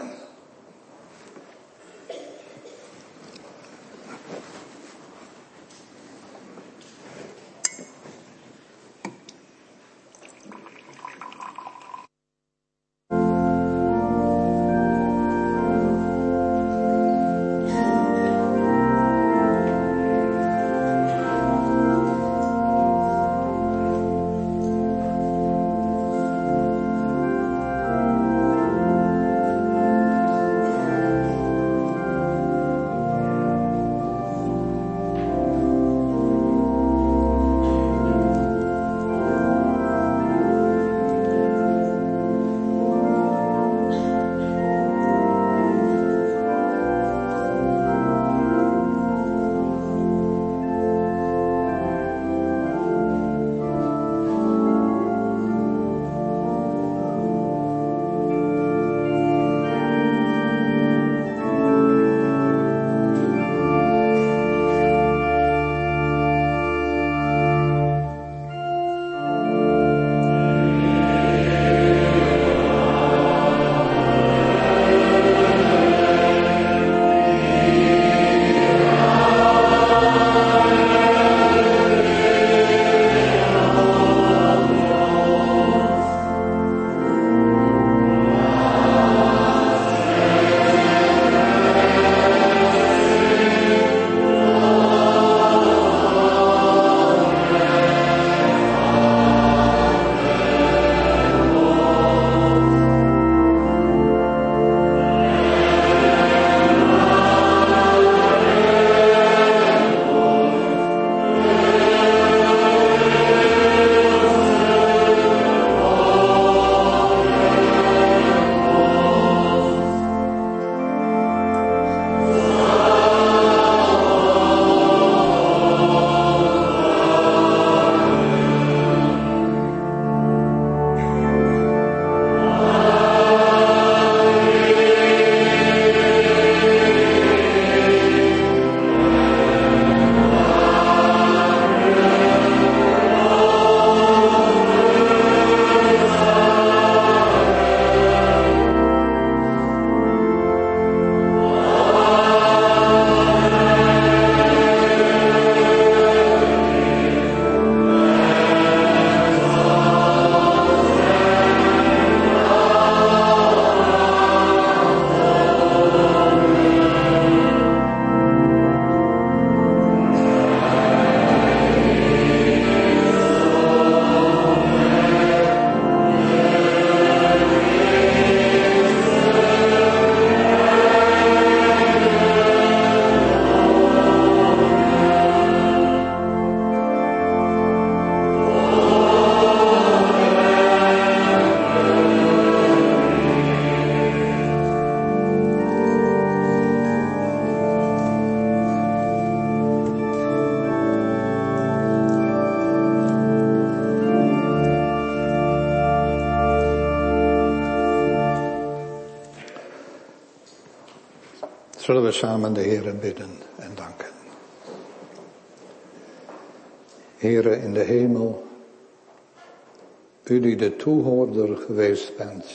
S2: Zullen we samen de Heere bidden en danken. Heere in de hemel, u die de toehoorder geweest bent.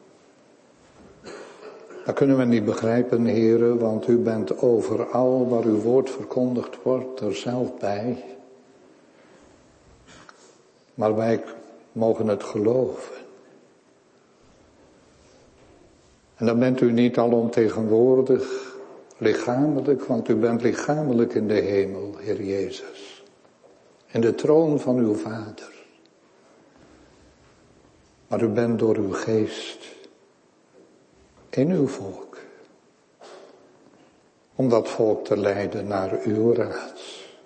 S2: Dat kunnen we niet begrijpen, Heere, want u bent overal waar uw woord verkondigd wordt er zelf bij. Maar wij mogen het geloven. En dan bent u niet alomtegenwoordig, lichamelijk, want u bent lichamelijk in de hemel, Heer Jezus. In de troon van uw Vader. Maar u bent door uw geest in uw volk. Om dat volk te leiden naar uw raad.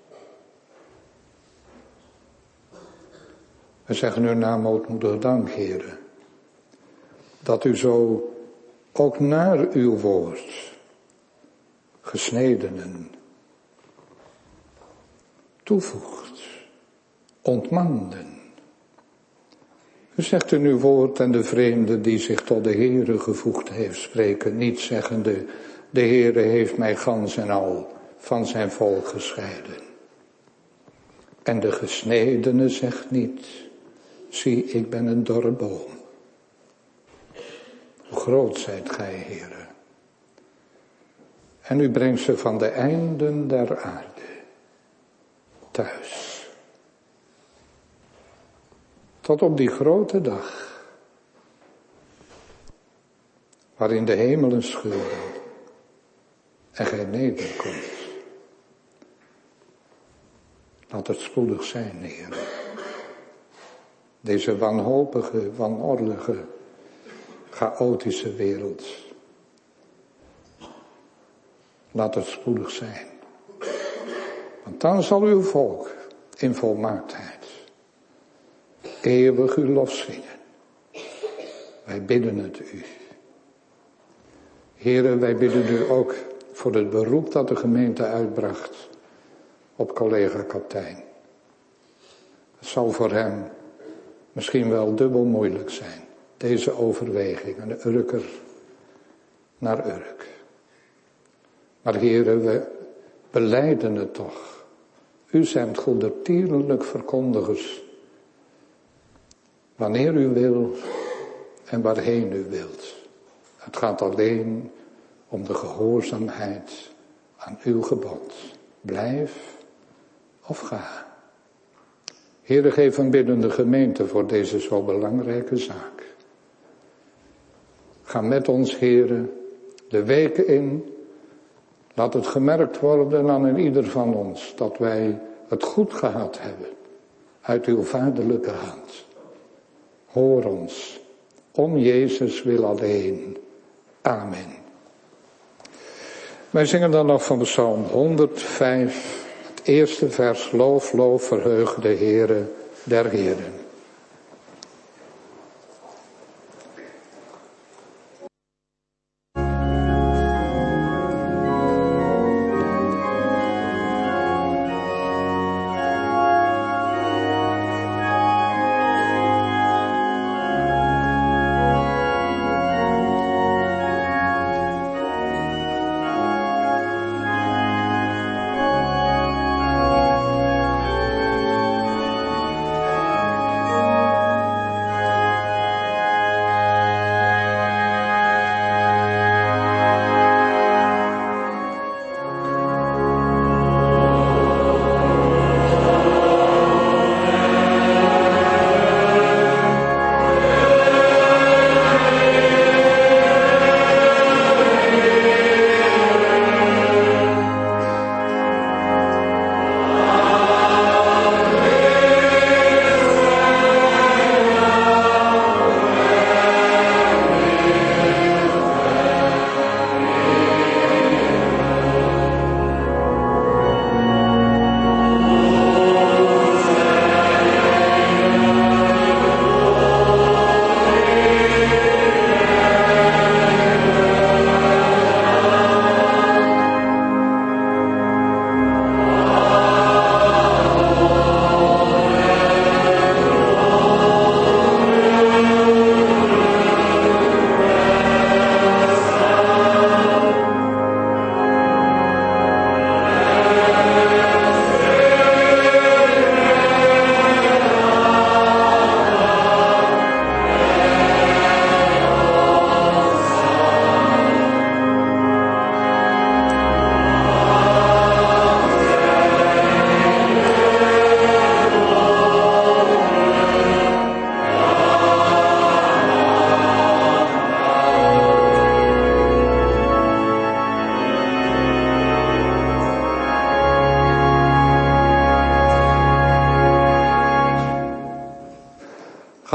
S2: We zeggen u naam ootmoedig dank, Heere. Dat u zo ook naar uw woord gesnedenen toevoegt, ontmanden. U zegt in uw woord en de vreemde die zich tot de Heere gevoegd heeft spreken, niet zeggende, de Heere heeft mij gans en al van zijn volk gescheiden. En de gesnedene zegt niet, zie ik ben een dorre boom. Hoe groot zijt gij, Heere. En u brengt ze van de einden der aarde thuis. Tot op die grote dag, waarin de hemelen scheuren en gij nederkomt. Laat het spoedig zijn, Heer. Deze wanhopige, wanordelijke, chaotische wereld. Laat het spoedig zijn. Want dan zal uw volk in volmaaktheid eeuwig uw lof zingen. Wij bidden het u. Heren, wij bidden u ook voor het beroep dat de gemeente uitbracht op collega kaptein. Het zal voor hem misschien wel dubbel moeilijk zijn. Deze overweging, een Urker naar Urk. Maar heren, we belijden het toch. U zendt goedertierlijk verkondigers. Wanneer u wil en waarheen u wilt. Het gaat alleen om de gehoorzaamheid aan uw gebod. Blijf of ga. Heere, geef een biddende gemeente voor deze zo belangrijke zaak. Ga met ons, Heere, de weken in. Laat het gemerkt worden aan een ieder van ons dat wij het goed gehad hebben uit uw vaderlijke hand. Hoor ons, om Jezus wil alleen. Amen. Wij zingen dan nog van de Psalm 105, het eerste vers, loof, loof, verheug de Heere der Heeren.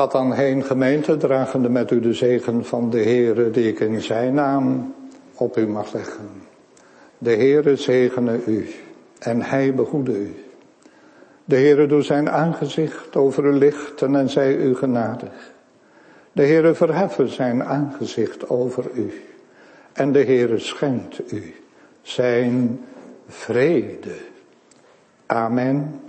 S2: Gaat dan heen, gemeente, dragende met u de zegen van de Heere, die ik in zijn naam op u mag leggen. De Heere zegene u en hij behoede u. De Heere doet zijn aangezicht over u lichten en zij u genadig. De Heere verheffen zijn aangezicht over u en de Heere schenkt u zijn vrede. Amen.